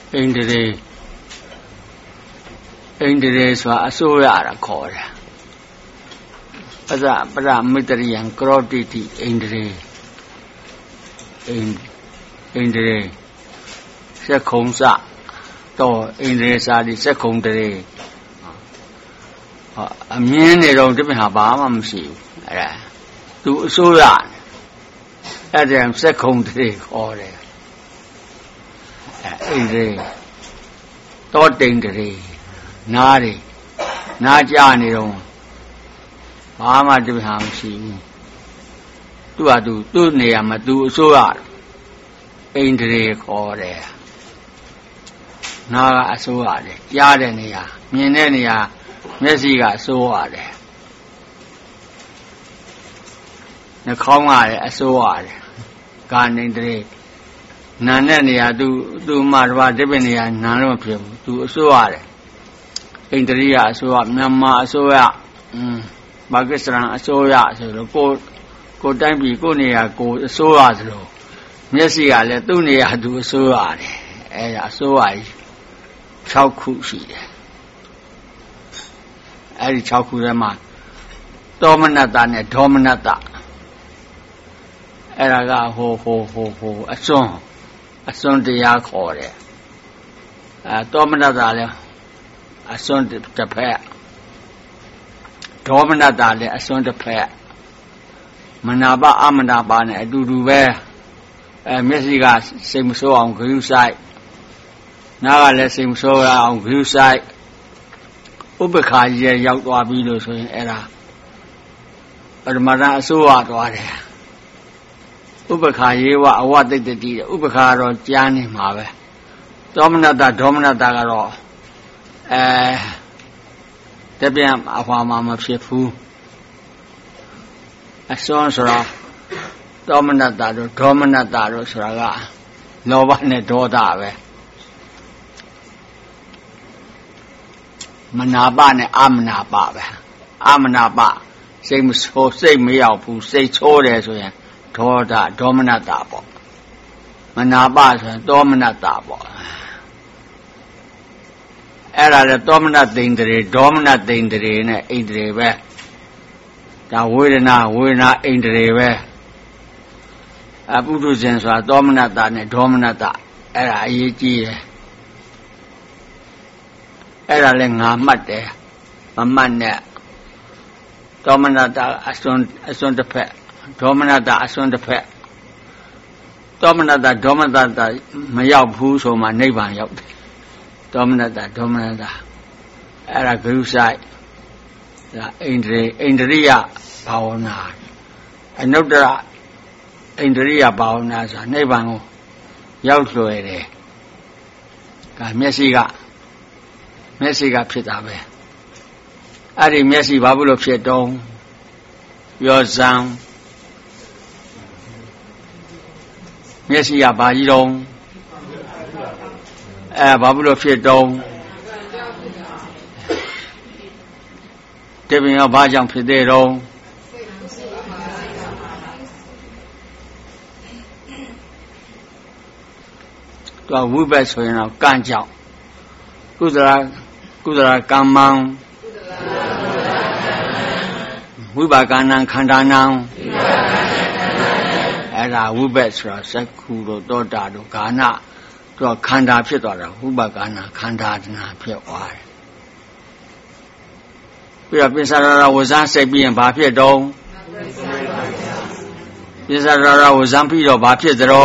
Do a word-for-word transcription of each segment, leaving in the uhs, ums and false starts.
အိန္ဒြေအိန္ဒြေဆိုတာအစိုးရတာခေါ်တယ်ပဇပရမိတရိယံကရောတိတိအိန္ဒြေအိန္အိန္ဒြေစက်ခုံစတော့အိန္ဒြေစာဒီစက်ခုံတရေအမြင်နေတော့ဒီပြင်ဟာဘာမှမရှိဘူးအဲ့ဒါသူအစိုးရအဲ့ဒါစက်ခုံတရေခေါ်တယ်အိန္ဒြေတောတိန်တရေနားတွေနားကြနေတော့ဘာမှဒီပြင်ဟာမရှိဘူးသူ့ဟာသူသူ့နေရာမှာသူအစိုးရအိန္ဒြေခေါ်တယ်နားကအစိုးရတယ်ကြားတဲ့နေရာမြင်တဲ့နေရာမျက်စိကအစိုးရတယ်နှာခေါင်းကလည်းအစိုးရတယ်ကာနိန္ဒြေနာတဲ့နေရာသူသူ့မှာတော့ဒီပင်နေရာနာလို့မဖြစ်ဘူးသူအစိုးရတယ်အိန္ဒြိယအစိုးရမြန်မာအစိုးရอืมပါကစ္စတန်အစိုးရဆိုတော့ကိုကိုတိုင်းပြည်ကိုနေရာကိုအစိုးရဆိုတော့မျက်စိကလည်းသူ့နေရာသူအစိုးရတယ်အဲဒါအစိုးရကြီး၆ခုရှိတယ်အဲဒီ၆ခုထဲမှာသောမနတနဲ့ဒေါမနတအဲ့ဒါကဟိုဟိုဟိုဟိုအစွန်းအစွန်းတရားခေါ်တယ်အဲသောမနတလည်းအစွန်းတစ်ဖက်ဒေါမနတလည်းအစွန်းတစ်ဖက်မနာပအမနာပနဲ့အတူတူပဲအဲမျက်စိကစိတ်မဆိုးအောင်ဂရုစိုက်နားကလည်းစိတ်မဆိုးအောင်ဂရုစိုက်ဥပ္ပခါကြီးရောက်သွားပြီလို့ဆိုရင်အဲ့ဒါပရမတ္ထအစိုးရသွားတယ်ဥပ္ပခါယေဝအဝတိတ္တိဥပ္ပခါတော့ကြားနေမှာပဲသောမနတဒေါမနတကတော့အဲတပြန်အဟွာမှာမဖြစ်ဘူးအစွန်းဆိုတော့သောမနတတို့ဒေါမနတတို့ဆိုတာကလောဘနဲ့ဒေါသပဲမနာပနဲ့အမနာပပဲအမနာပစိတ်မဆိုးစိတ်မရောက်ဘူးစိတ်ချိုးတယ်ဆိုရင်ဒေါသဒေါမနတပေါ့မနာပဆိုရင်သောမနတပေါ့အဲ့ဒါလေသောမနတိန်တရေဒေါမနတိန်တရေနဲ့အိန္ဒြေပဲဒါဝေဒနာဝေဒနာအိန္ဒြေပဲအပုထုဇဉ်ဆိုတာသောမနတနဲ့ဒေါမနတအဲ့ဒါအရေးကြီးတယ်အဲ့ဒါလည်းငါမှတ်တယ်မမှတ်နဲ့သောမနတအစွန်းအစွန်းတစ်ဖက်ဒေါမနတအစွန်းတစ်ဖက်သောမနတဒေါမနတမရောက်ဘူးဆိုမှနိဗ္ဗာန်ရောက်တယ်သောမနတဒေါမနတအဲ့ဒါဂရုစိုက်ဒါအိန္ဒြေအိန္ဒြိယဘာဝနာအနုတ္တရအိန္ဒြိယဘာဝနာဆိုတာနိဗ္ဗာန်ကိုရောက်လွယ်တယ်ကမျက်စိကမျက်စိကဖြစ်တာပဲအဲ့ဒီမျက်စိဘာဖြစ်လို့ဖြစ်တော့ပြောစမ်းမျက်စိကဘာကြီးတော့အဲဘာဖြစ်လို့ဖြစ်တော့တပင်ရောဘာကြောင့်ဖြစ်သေးတော့သူဝိဘက်ဆိုရင်တော့ကံကြောင့်ကုသလကုသလကမ္မံဝိပါကနံခန္ဓာနံအဲ့ဒါဝိဘက်ဆိုတာစက္ခုတို့သောတာတို့ဂါနသူကခန္ဓာဖြစ်သွားတာဝိပါကနာခန္ဓာနာဖြစ်သွားတယ်ပြီးတော့ပိစ္ဆာရဝဇ္ဇစိတ်ပြီးရင်ဘာဖြစ်တော့ပိစ္ဆာရဝဇ္ဇပြီးတော့ဘာဖြစ်သလဲ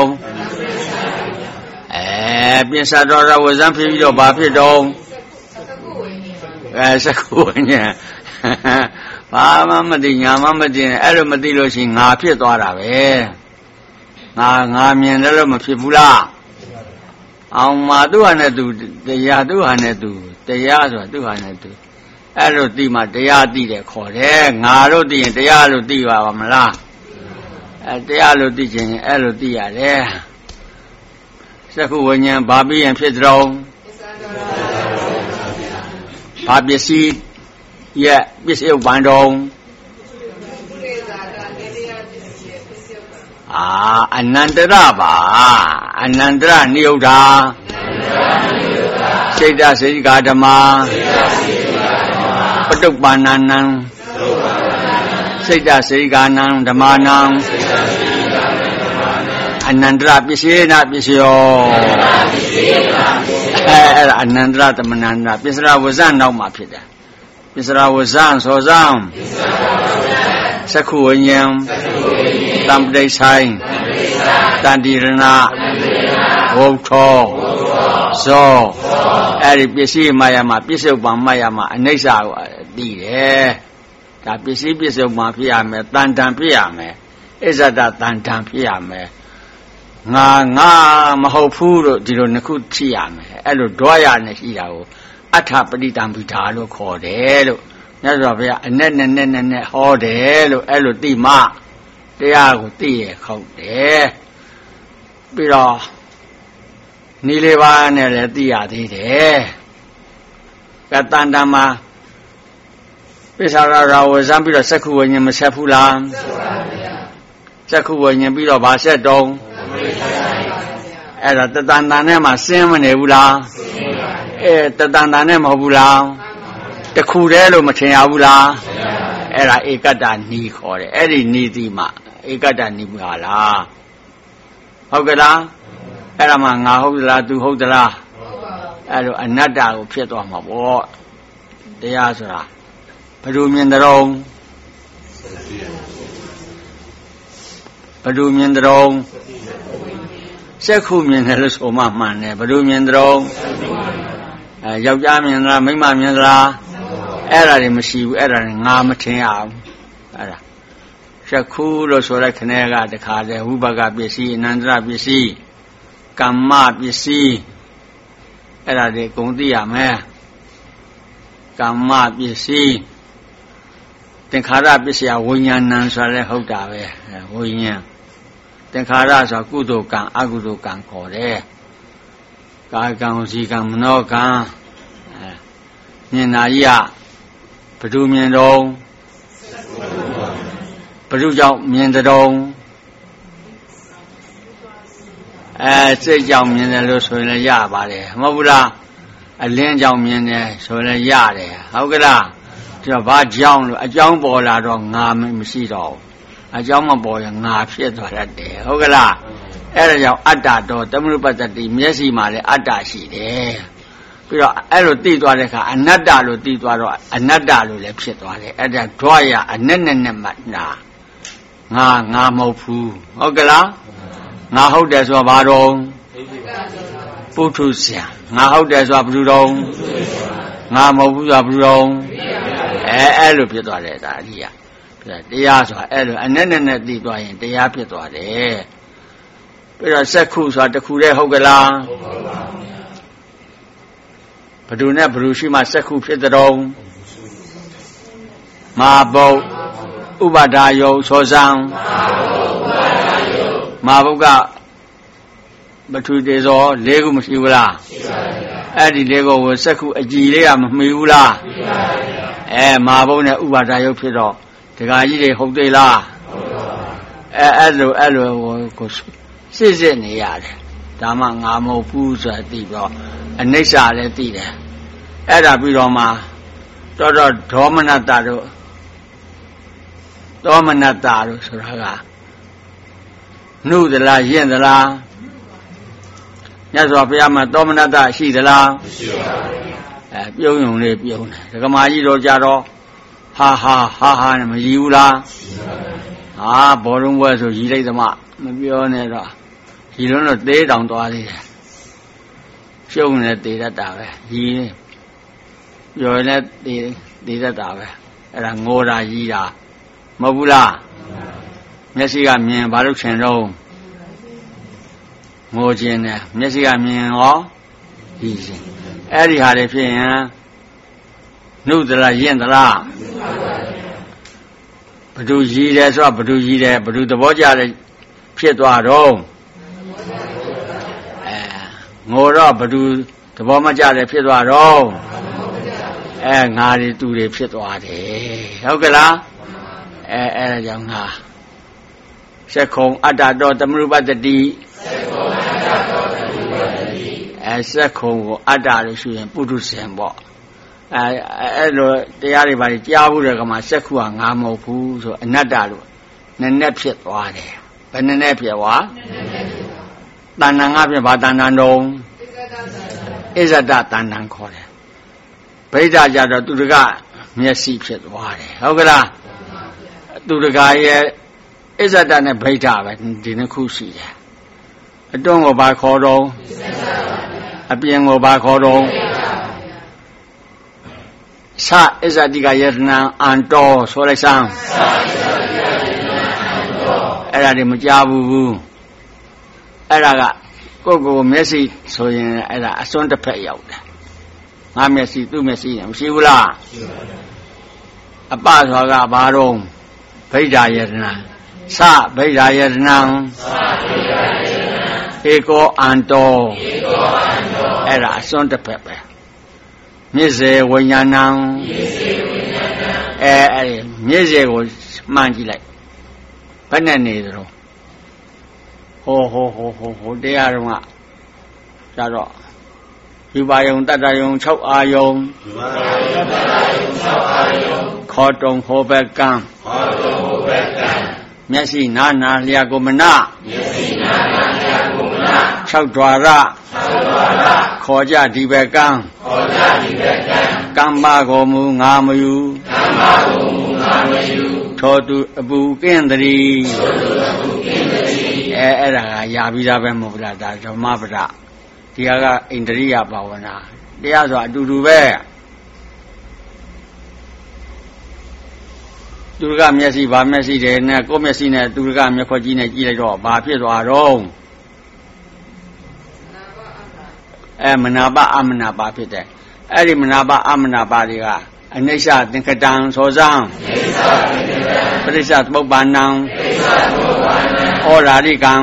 အဲပိစ္ဆာရဝဇ္ဇဖြစ်ပြီးတော့ဘာဖြစ်တော့အဲစက္ခုဝိညာဉ်ဘာမှမသိညာမှမသိအဲ့လိုမသိလို့ရှိရင်ငါဖြစ်သွားတာပဲငါငါမြင်တယ်လို့မဖြစ်ဘူးလားအောင်မှာသူ့ဟာနဲ့သူတရားသူ့ဟာနဲ့သူတရားဆိုတာသူ့ဟာနဲ့သူအဲ့လိုသိမှတရားသိတယ်ခေါ်တယ်ငါတို့သိရင်တရားလို့သိပါမလားအဲတရားလို့သိခြင်းအဲ့လိုသိရတယ်စက္ခုဝိညာဉ်ဘာပြီးရင်ဖြစ်ကြတော့ဘာပစ္စည်းရဲ့ပစ္စည်းဥပ္ပန္တောအာအနန္တရပါအနန္တရနိယုဒ္ဓစိတ်တစေကဓမ္မပတုပ္ပန္နနံစိတ်တစေကနံဓမ္မနံအနန္တရပစ္စေနပစ္စယောအဲအဲ့ဒါအနန္တရသမဏန္တပစ္စရဝဇ္ဇနောက်မှာဖြစ်တယ်ပစ္စရဝဇ္ဇသောဇံသက္ခုဝိညာဉ်တံပတိဆိုင်တန္တိရဏဝုထောဇောအဲ့ဒီပစ္စည်းမာယာမှာပစ္စုပ္ပန်မာယာမှာအနိစ္စကိုသိတယ်ဒါပစ္စည်းပစ္စုပ္ပန်ဖြစ်ရမယ်တန်တန်ဖြစ်ရမယ်အစ္ဆဒတန်တန်ဖြစ်ရမယ်ငါငါမဟုတ်ဘူးလို့ဒီလိုနှစ်ခုဖြစ်ရမယ်အဲ့လိုတွားရနေရှိတာကိုအဋ္ဌပရိတံပိဓာလို့ခေါ်တယ်လို့မြတ်စွာဘုရားအနဲ့နဲ့နဲ့နဲ့ဟောတယ်လို့အဲ့လိုသိမှတရားကိုသိရခေါက်တယ်ပြီးတော့နီလေးပါးနဲ့လည်းသိရသေးတယ်ကတန်တမှာပိဿရာရာဝဇံပြီးတော့သက္ခုဝိညာဉ်မဆက်ဘူးလားသက္ခုဝိညာဉ်ပြီးတော့ဗာဆက်တုံးအဲ့ဒါတတန်တန်နဲ့မှစင်းမနေဘူးလားအဲတတန်တန်နဲ့မဟုတ်ဘူးလားတခုတည်းလို့မထင်ရဘူးလားအဲ့ဒါဧကတ္တနီခေါ်တယ်အဲ့ဒီနီတိမှဧကတ္တနီမဟာလားဟုတ်ကဲ့လားအဲ့ဒါမှငါဟုတ်သလားသူဟုတ်သလားအဲ့လိုအနတ္တကိုဖြစ်သွားမှာပေါ့တရားဆိုတာဘယ်လိုမြင်တဲ့တော့ဘယ်လိုမြင်တဲ့တော့စက္ခုမြင်တယ်လို့ဆိုမှမှန်တယ်ဘယ်လိုမြင်တဲ့တော့အဲယောက်ျားမြင်သလားမိန်းမမြင်သလားအဲ့ဒါတွေမရှိဘူးအဲ့ဒါတွေငါမထင်ရဘူးအဲ့ဒါစက္ခုလို့ဆိုတဲ့ခနဲ့ကတခါတည်းဝိပါကပစ္စည်းအနန္တရပစ္စည်းကမ္မပစ္စည်းအဲ့ဒါတွေကုန်သိရမယ်ကမ္မပစ္စည်းသင်္ခါရပစ္စယဝိညာဏံဆိုရဲဟုတ်တာပဲဝိညာဉ်သင်္ခါရဆိုကုသိုလ်ကံအကုသိုလ်ကံခေါ်တယ်ကာယကံဝစီကံမနောကံအဲမြင်နာကြီးကဘယ်သူမြင်တော့ဘယ်သူကြောင့်မြင်တဲ့အဲစိတ်ကြောင့်မြင်တယ်လို့ဆိုရင်လည်းရပါတယ်မဟုတ်ဘူးလားအလင်းကြောင့်မြင်တယ်ဆိုရင်လည်းရတယ်ဟုတ်ကဲ့လားဒီတော့ဘာကြောင့်လို့အကြောင်းပေါ်လာတော့ငါမရှိတော့ဘူးအကြောင်းမပေါ်ရင်ငါဖြစ်သွားတတ်တယ်ဟုတ်ကဲ့လားအဲ့ဒါကြောင့်အတ္တတော်သမုပ္ပတ္တိမျက်စိမှာလည်းအတ္တရှိတယ်ပြီးတော့အဲ့လိုသိသွားတဲ့အခါအနတ္တလို့သိသွားတော့အနတ္တလို့လည်းဖြစ်သွားတယ်အဲ့ဒါဓွားရအနဲ့နဲ့နဲ့မှနာငါငါမဟုတ်ဘူးဟုတ်ကဲ့လားငါဟုတ်တယ်ဆိုတာဘာတော့ပုထုဇဉ်ငါဟုတ်တယ်ဆိုတာဘယ်လိုတော့ငါမဟုတ်ဘူးဆိုတာဘယ်လိုတော့အဲအဲ့လိုဖြစ်သွားတယ်ဒါအကြီးကတရားဆိုတာအဲ့လိုအနဲ့နဲ့နဲ့သိသွားရင်တရားဖြစ်သွားတယ်ပြီးတော့စက္ခုဆိုတာတစ်ခုတည်းဟုတ်ကလားဟုတ်ပါပါဘယ်သူနဲ့ဘယ်သူရှိမှစက္ခုဖြစ်တဲ့မာဘုတ်ဥပါဒါယုံသောဇံမာဘုတ်ကပထူတေဇောလေးခုမရှိဘူးလားရှိပါပါအဲ့ဒီလေးခုကိုစက္ခုအကြည်လေးကမမှီဘူးလားမှီပါပါအဲမာဘုတ်နဲ့ဥပါဒါယုံဖြစ်တော့ဒကာကြီးတွေဟုတ်သေးလားဟုတ်ပါပါအဲအဲ့လိုအဲ့လိုကိုစစ်စစ်နေရတယ်ဒါမှငါမဟုတ်ဘူးဆိုတာသိတော့အနိစ္စလည်းသိတယ်အဲ့ဒါပြီးတော့မှတော်တော်ဒေါမနတတို့ဒေါမနတတို့ဆိုတာကနှုတ်သလားယင့်သလားမြတ်စွာဘုရားမှာဒေါမနတရှိသလားမရှိပါဘူးအဲပြုံးယုံလေးပြုံးတယ်ဒကမာကြီးတို့ကြတော့ဟာဟာဟာဟာနဲ့မရည်ဘူးလားဟာဘောလုံးပွဲဆိုရည်လိုက်သမားမပြောနဲ့တော့ရည်လုံးတော့သေးတောင်သွားသေးတယ်ရှုံးနေသေးတတ်တာပဲရည်ပြောရင်လည်းသေးသေးတတ်တာပဲအဲ့ဒါငိုတာရည်တာမဟုတ်ဘူးလားမျက်စိကမြင်ဘာလို့ချင်တော့ငိုခြင်းနဲ့မျက်စိကမြင်ရောရည်ခြင်းအဲ့ဒီဟာတွေဖြစ်ရင်နှုတ်သလားယင့်သလားဘယ်သူရည်တယ်ဆိုတော့ဘယ်သူရည်တယ်ဘယ်သူသဘောကျတယ်ဖြစ်သွားတော့အဲငိုတော့ဘယ်သူသဘောမကျတယ်ဖြစ်သွားတော့အဲငါတွေသူတွေဖြစ်သွားတယ်ဟုတ်ကဲ့လားအဲအဲဒါကြောင့်ငါစက္ခုံအတ္တတော်သမုပ္ပတ္တိစက္ခုံအတ္တတော်သမုပ္ပတ္တိအဲစက်ခုံကိုအတ္တလို့ရှိရင်ပုထုဇဉ်ပေါ့အဲအဲ့လိုတရားတွေပါကြားဘူးတဲ့ကမှာစက်ခုကငါမဟုတ်ဘူးဆိုအနတ္တလို့နည်းနည်းဖြစ်သွားတယ်ဘယ်နည်းနည်းဖြစ်သွားတဏ္ဍာငါဖြစ်ဘာတဏ္ဍာတုံးဣဇဒတဏ္ဍာခေါ်တယ်ဗိဓာကြတော့သူတကမျက်စိဖြစ်သွားတယ်ဟုတ်ကလားသူတကရဲ့ဣဇဒနဲ့ဗိဓာပဲဒီနှစ်ခုရှိတယ်အတွန်းကိုဘာခေါ်တော့အပြင်ကိုဘာခေါ်တော့သဣဇတိကယတနာအန္တောဆိုလိုက်စမ်းအဲ့ဒါတွေမကြားဘူးအဲ့ဒါကကိုယ့်ကိုယ်မျက်စိဆိုရင်အဲ့ဒါအစွန်းတစ်ဖက်ရောက်တယ်ငါမျက်စိသူ့မျက်စိနဲ့မရှိဘူးလားအပဆိုတာကဘာတော့ဗိဓာယတနာသဗိဓာယတနာဧကောအန္တောအဲ့ဒါအစွန်းတစ်ဖက်ပဲမျက်စေဝိညာဏံအဲအဲမျက်စေကိုမှန်းကြည့်လိုက်ဘယ်နဲ့နေသလဲဟိုဟိုဟိုဟိုဟိုတရားတော်ကဒါတော့ယူပါယုံတတ္တယုံ၆အာယုံယူပါယုံတတ္တယုံ၆အာယုံခေါ်တုံဟောဘကံခေါ်တုံဟောဘကံမျက်စိနာနာလျာကိုမနာမျက်စိနာနာလျာကိုမနာ၆ဓာရ၆ဓာရခေါ်ကြဒီဘကံခေါ်ကြဒီဘကံကမ္မကိုမူငါမယူကမ္မကိုမူငါမယူထောတုအပူကင်းတည်းထောတုအပူကင်းတည်းအဲအဲ့ဒါကယာပြီးသားပဲမဟုတ်လားဒါဓမ္မပဒဒီဟာကဣန္ဒြိယဘာဝနာတရားဆိုအတူတူပဲသူကမျက်စိဗာမျက်စိတယ်နဲ့ကိုယ်မျက်စိနဲ့သူကမျက်ခွက်ကြီးနဲ့ကြည့်လိုက်တော့ဘာဖြစ်သွားတော့အဲမနာပအမနာပဖြစ်တယ်အဲ့ဒီမနာပအမနာပတွေကအနိစ္စသင်္ခတံသောဇံပရိစ္ဆသမုပ္ပါဏံဩရာရိကံ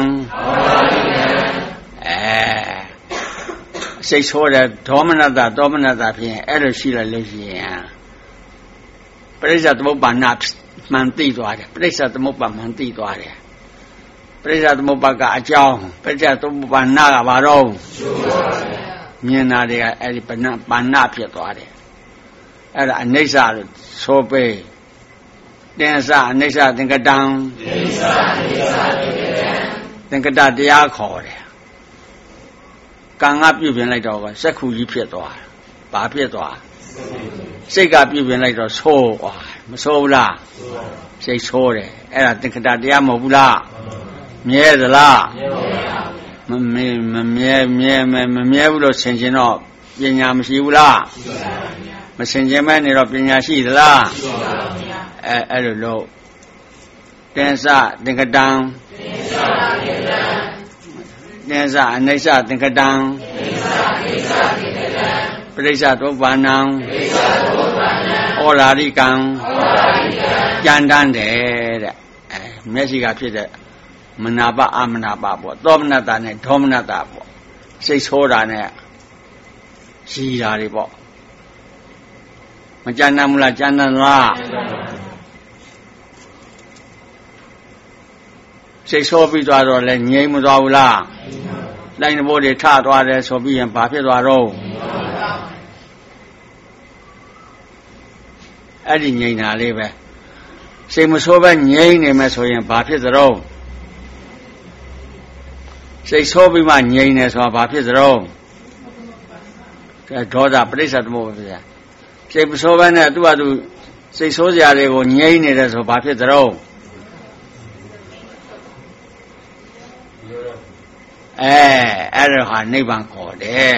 အဲစိတ်ဆိုးတဲ့ဒေါမနတဒေါမနတဖြစ်ရင်အဲ့လိုရှိလိုက်လို့ရှိရင်ပရိစ္ဆသမုပ္ပါဏမှန်သိသွားတယ်ပရိစ္ဆသမုပ္ပါမှန်သိသွားတယ်ပရိစ္ဆသမုပ္ပါကအကြောင်းပရိစ္ဆသမုပ္ပါဏကဘာတော့မြင်တာတွေကအဲ့ဒီပဏပါဏဖြစ်သွားတယ်အဲ့ဒါအနိစ္စလို့ဆိုပေတင်္စအနိစ္စသင်္ကတံတင်္စအနိစ္စသင်္ကတံသင်္ကတတရားခေါ်တယ်ကံကပြုတ်ပြင်လိုက်တော့စက္ခုကြီးဖြစ်သွားတယ်ဘာဖြစ်သွားစိတ်ကပြုတ်ပြင်လိုက်တော့ဆိုးသွားမဆိုးဘူးလားစိတ်ဆိုးတယ်အဲ့ဒါသင်္ကတတရားမဟုတ်ဘူးလားမြဲသလားမမြဲမမြဲမြဲမမြဲဘူးလို့ဆင်ခြင်တော့ပညာမရှိဘူးလားမဆင်ခြင်မဲနေတော့ပညာရှိသလားအဲအဲ့လိုလို့တင်္စသင်္ကတံတင်္စအနိစ္စသင်္ကတံပရိစ္ဆသုပ္ပန္နံဩရာရိကံကြံတန်းတယ်တဲ့အဲမျက်စိကဖြစ်တဲ့မနာပအမနာပပေါ့သောမနတနဲ့ဒေါမနတပေါ့စိတ်ဆိုးတာနဲ့ရှိတာတွေပေါ့မကြမ်းတမ်းဘူးလားကြမ်းတမ်းလားစိတ်ဆိုးပြီးသွားတော့လဲငြိမ်မသွားဘူးလားလိုင်းဘိုးတွေထသွားတယ်ဆိုပြီးရင်ဘာဖြစ်သွားတော့အဲ့ဒီငြိမ်တာလေးပဲစိတ်မဆိုးပဲငြိမ်နေမယ်ဆိုရင်ဘာဖြစ်သလဲစိတ်ဆိုးပြီးမှငြိမ်နေဆိုတာဘာဖြစ်သလဲဒေါသပရိစ္ဆသမုပ္ပါဒ်ဗျာစိတ်မဆိုးပဲနဲ့သူ့ဟာသူစိတ်ဆိုးစရာတွေကိုငြိမ်နေတယ်ဆိုဘာဖြစ်သလဲအဲအဲ့ဒါဟာနိဗ္ဗာန်ခေါ်တယ်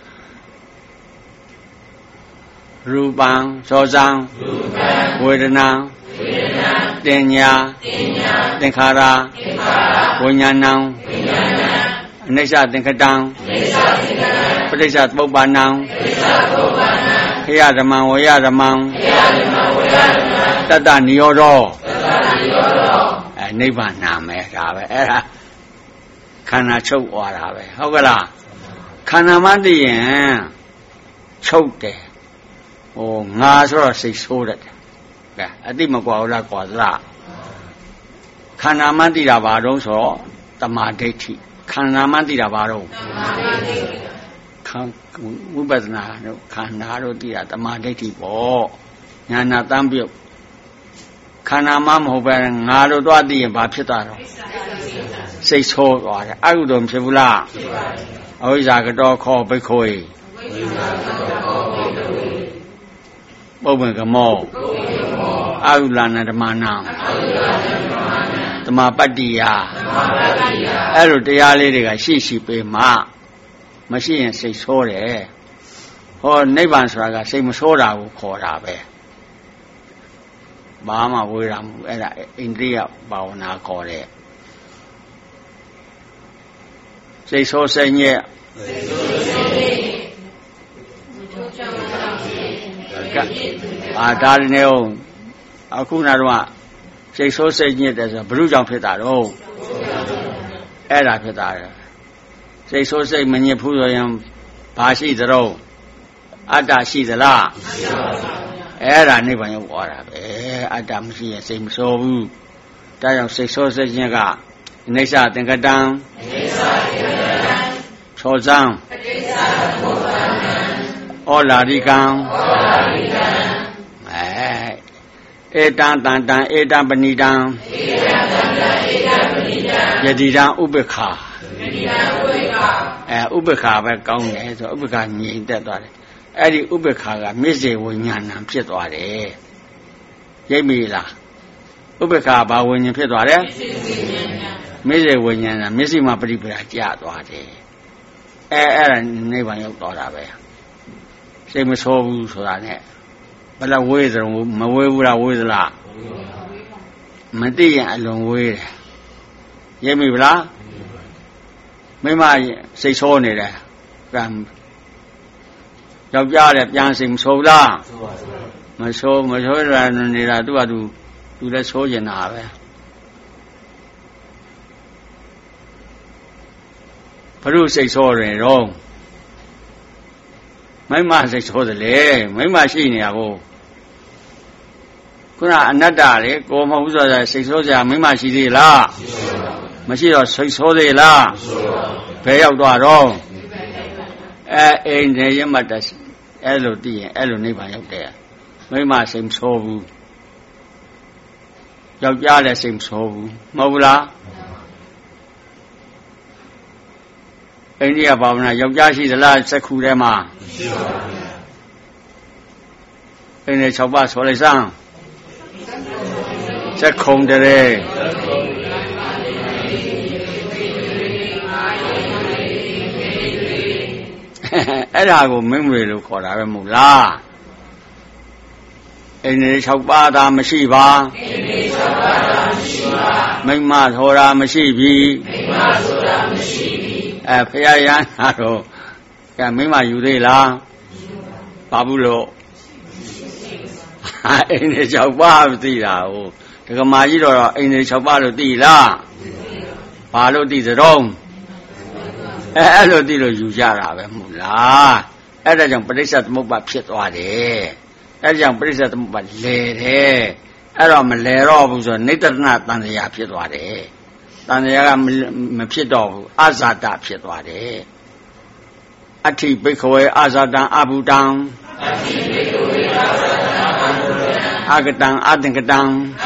ရူပံသောဇံဝေဒနာတင်ညာသင်္ခါရဝိညာဏံအနိစ္စသင်္ခတံပရိစ္ဆသမုပ္ပါဏံခယဓမ္မံဝေယဓမ္မံတတ္တနိရောဓောအဲနိဗ္ဗာန်နာမယ်ဒါပဲအဲ့ဒါခန္ဓာချုပ်သွားတာပဲဟုတ်ကလားခန္ဓာမှတည်ရင်ချုပ်တယ်ဟိုငါဆိုတော့စိတ်ဆိုးတယ်ကဲအတိမကွာဘူးလားကွာသလားခန္ဓာမှတည်တာဘာတော့ဆိုတော့တမာဒိဋ္ဌိခန္ဓာမှတည်တာဘာတော့တဝိပဿနာတို့ခန္ဓာတို့သိတာတမာဒိဋ္ဌိပေါ့ညာနာတမ်းပြုတ်ခန္ဓာမှမဟုတ်ပဲငါတို့သွားသိရင်ဘာဖြစ်သွားတော့စိတ်ဆိုးသွားတယ်အကုသိုလ်ဖြစ်ဘူးလားဖြစ်ပါတယ်အဝိဇ္ဇာကတော်ခောဘိက္ခွေပုပ္ပံကမောအဟုလာနဓမ္မနာဓမ္မပတ္တိယအဲ့လိုတရားလေးတွေကရှိရှိပေးမှမရှိရင်စိတ်ဆိုးတယ်ဟောနိဗ္ဗာန်ဆိုတာကစိတ်မဆိုးတာကိုခေါ်တာပဲဘာမှဝေးတာမဟုတ်အဲ့ဒါအိန္ဒိယဘာဝနာခေါ်တဲ့စိတ်ဆိုးစိတ်ညစ်စိတ်ဆိုးစိတ်ညစ်အာဒါရနေအောင်အခုနတော့စိတ်ဆိုးစိတ်ညစ်တယ်ဆိုဘုရုကြောင့်ဖြစ်တာတော့အဲ့ဒါဖြစ်တာစိတ်ဆိုးစိတ်မညစ်ဘူးဆိုရင်ဘာရှိသလဲအတ္တရှိသလားမရှိပါဘူးအဲ့ဒါနိဗ္ဗာန်ရောက်သွားတာပဲအတ္တမရှိရင်စိတ်မဆိုးဘူးဒါကြောင့်စိတ်ဆိုးစိတ်ညစ်ကအိဋ္ဌသင်္ကတံအိဋ္ဌသင်္ကတံချောဇံပဋိစ္စသမုပ္ပါဒံဩလာရိကံဩလာရိကံအဲဧတံတန်တံဧတံပဏိတံဧတံတန်တံဧတံပဏိတံယတိတံဥပ္ပခာယတိတံဥပ္ပခာအဲဥပ္ပခာပဲကောင်းတယ်ဆိုဥပ္ပခာငြိမ်သက်သွားတယ်အဲ့ဒီဥပ္ပခာကမျက်စေဝိညာဏံဖြစ်သွားတယ်ရိပ်မိလားဥပ္ပခာဘာဝိညာဉ်ဖြစ်သွားတယ်မျက်စေဝိညာဏမျက်စိမှာပရိပရာကျသွားတယ်အဲအဲ့ဒါနိဗ္ဗာန်ရောက်သွားတာပဲစိတ်မဆိုးဘူးဆိုတာနဲ့ဘယ်လောက်ဝေးသလဲမဝေးဘူးလားဝေးသလားမသိရင်အလွန်ဝေးတယ်ရိပ်မိဗလားမိမစိတ်ဆိုးနေတယ်ကံယောက်ျားလည်းပြန်စိတ်မဆိုးဘူးလားမဆိုးမဆိုးရနေတာသူကသူသူလည်းဆိုးကျင်တာပဲဘုရုစိတ်ဆိုးတယ်တော့မိမစိတ်ဆိုးတယ်လေမိမရှိနေရဘူးခုနအနတ္တလေကိုမဟုတ်ဘူးဆိုတော့စိတ်ဆိုးကြမိမရှိသေးလားမရှိတော့စိတ်ဆိုးသေးလားဘယ်ရောက်သွားတော့အဲအိမ်နေရမတအဲ့လိုတည်ရင်အဲ့လိုနိဗ္ဗာန်ရောက်တယ်မိမစိတ်မဆိုးဘူးယောက်ျားလည်းစိတ်မဆိုးဘူးမဟုတ်ဘူးလားအိန္ဒိယဘာဝနာယောက်ျားရှိသလားစက္ခုထဲမှာရှိပါဘူးအိန္ဒိယ၆ပါးဆိုလိုက်စမ်းစက္ခုံတည်းအဲ့ဒါကိုမိမ့်တွေလို့ခေါ်တာပဲမဟုတ်လားအိန္ဒိယ၆ပါးသာမရှိပါအိန္ဒိယ၆ပါးသာမရှိပါမိမ့်မဆိုတာမရှိပြီမိမ့်မဆိုတာမရှိပြီအဲဖရာရဟန်းတော့ကဲမိမယူသေးလားဘာဘူးလို့အိန္ဒိယ၆ပါးသိတာဟုတ်ဒကမာကြီးတော့အိန္ဒိယ၆ပါးလို့သိလားဘာလို့သိသတော့အဲအဲ့လိုသိလို့ယူကြတာပဲမဟုတ်လားအဲ့ဒါကြောင့်ပရိစ္ဆေသမုပ္ပါဖြစ်သွားတယ်အဲ့ဒါကြောင့်ပရိစ္ဆေသမုပ္ပါလဲတယ်အဲ့တော့မလဲတော့ဘူးဆိုနိတ္တရဏတန်တရားဖြစ်သွားတယ်တန်တရားကမဖြစ်တော့ဘူးအဇာတဖြစ်သွားတယ်အဋ္ဌိဘိက္ခဝေအဇာတံအဘုတံအဋ္ဌိဘိက္ခဝေအဇာတံအဘုတံအဂတံအသင်္ကတံ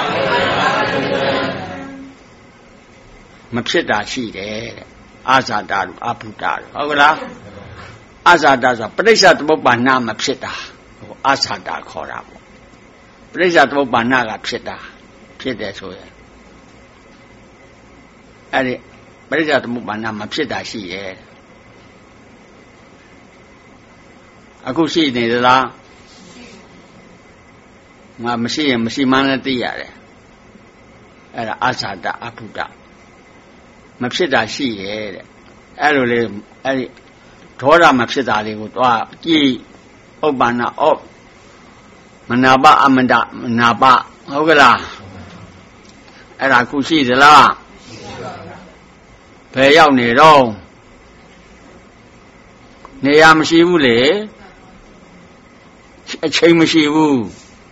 မဖြစ်တာရှိတယ်တဲ့အာဇာတတို့အဘုတတို့ဟုတ်ကလားအာဇာတဆိုတာပရိစ္ဆေသမုပ္ပါဏမဖြစ်တာဟိုအာဇာတခေါ်တာပေါ့ပရိစ္ဆေသမုပ္ပါဏကဖြစ်တာဖြစ်တယ်ဆိုရင်အဲ့ဒီပရိစ္ဆေသမုပ္ပါဏမဖြစ်တာရှိရဲ့အခုရှိနေသလားငါမရှိရင်မရှိမှန်းလည်းသိရတယ်အဲ့ဒါအာဇာတအဘုတမဖြစ်တာရှိရဲ့တဲ့အဲ့လိုလေအဲ့ဒီဒေါရမဖြစ်တာလေးကိုသွားကြည့်ဥပ္ပန္နဩမနာပအမန္တမနာပဟုတ်ကလားအဲ့ဒါခုရှိသလားဘယ်ရောက်နေတော့နေရာမရှိဘူးလေအချိန်မရှိဘူး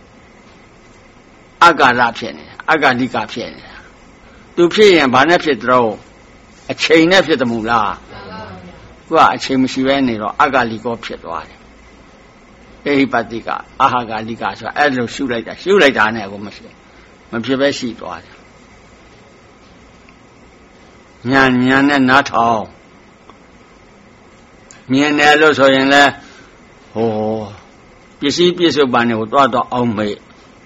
အကာလဖြစ်နေတာအကာလိကဖြစ်နေတာသူဖြစ်ရင်ဘာနဲ့ဖြစ်တော့အချိန်နဲ့ဖြစ်တယ်မူလား qua a chim she went in or agali go pit water. A patica, ahagalica, so I don't shoot like that, shoot like that, I will machine. My pure sheet water. Yan yan and not all. Me and Nello so in there. Oh, you see, piece of bunny with water on me.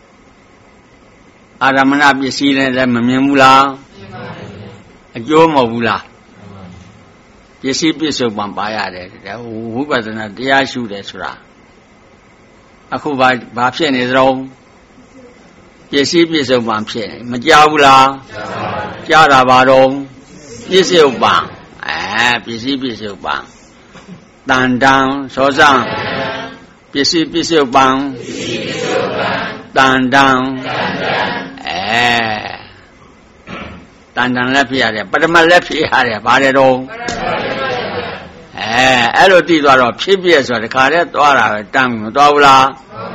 Aramana, you see, and Mamula, a Jomavula. You see, piece of Bampire, who was an idea shoot as ra. A who by Babshin is wrong. You see, piece of Bampshin, Majavula, Jarabaro, you see, Bam, ah, you see, piece of Bam. Dan down, so down. Busy, busy, bang. Dan down. Eh. Dan down left here, but my left here, about it all. Eh, L D or P B S or the carrot or a damn dollar.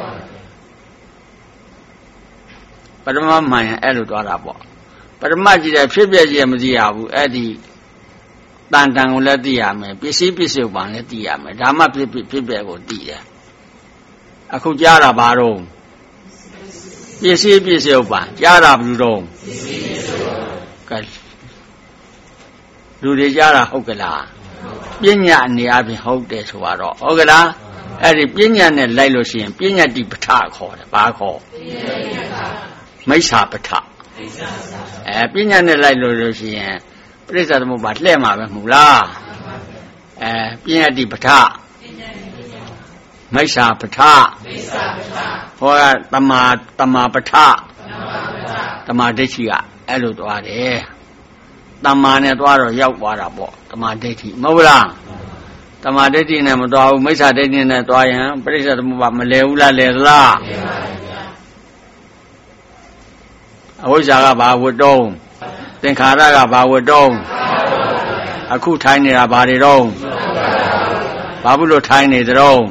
But my mind, L D or a boy. But imagine a P B S, Eddie. Dan dan let the army, busy, busy, one let the army. Dama people go dear. A could Jara Baro. Busy, busy, one, Jara Brudo. Do the Jara Hogala. Pinya and the Abbey Hog des Waro. Ogala, Eddie Pinya and Lilosian, Pinya deep attack or the barco. Mesa pata. A Pinya and Lilosian. Praise the Lord, Lema, Mula, Pina di Pata, Mesa Pata, or Tama Tama Pata, Tama Detia, Eluade, Tamane Dwaro, Yakwara, Tama Deti, Mola, Tama Deti, Namado, Mesa Deti, and Dwyan, Praise the Lord, Maleula Lela, Ozagaba would dome. Then Karaga Bawa Dome. A cool tiny about it all. Babulo tiny the room.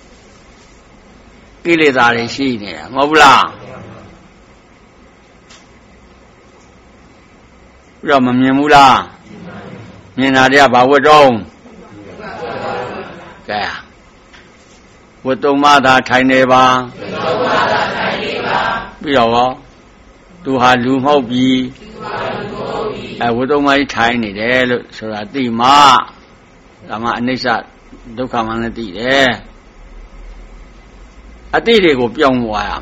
Gilidari Shini, Mobla. Ramamula. Minaria Bawa Dome. Gaya. What do mother tiny ba? Be all. To have loom hobby. I would only tiny there, so that the ma, Lama Nisa, Dukamanati there. I did it go beyond Wayam.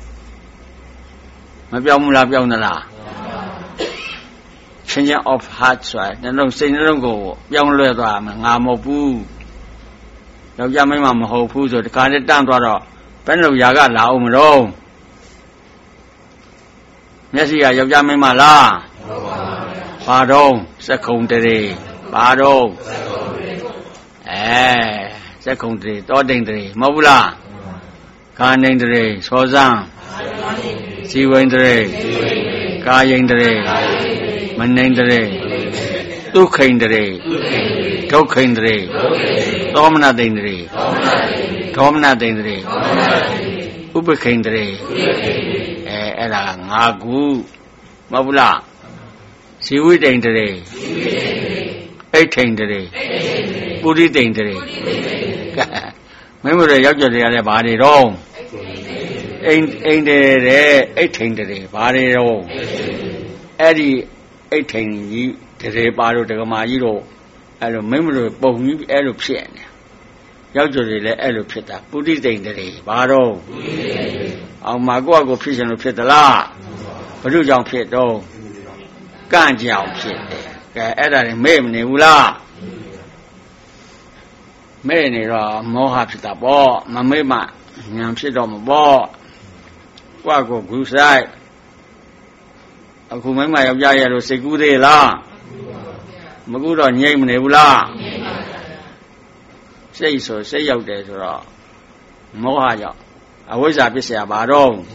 My Biamula Biamala. Changing of hearts, right? And don't say no go, young leather, Amobu. The Yamama Hopu, the kind of down to a Penlo Yaga Laumro. Yes, I have Yamimala. Pardon, secondary, pardon. Eh, secondary, ordinary, Mobula, Kanindary, Sozan, Siwindary, Kayindary, Manindary, Tukindary, Tokindary, Dominadindary, Dominadindary, Ubekindary, Eh, Nagu, Mobula. See we dainty, eighteen day, Buddhi dainty. Remember the younger body wrong. Ain't ain't there eighteen day, body wrong. Eddie eighteen ye, the baro de Gamajiro, and remember both you elopian. Younger the elopita, Buddhi dainty, baro. Oh my God, go prison of Pitala. But you don't fit though. Can't you fit there? Edda made me ula. Many are more happy to ball, Mamma, Yam sit on the ball. What go goose side? I could make my Yaya to say good day la. Maguda name Nebula. Say so, say out there, Mohaya. I was a busy about all.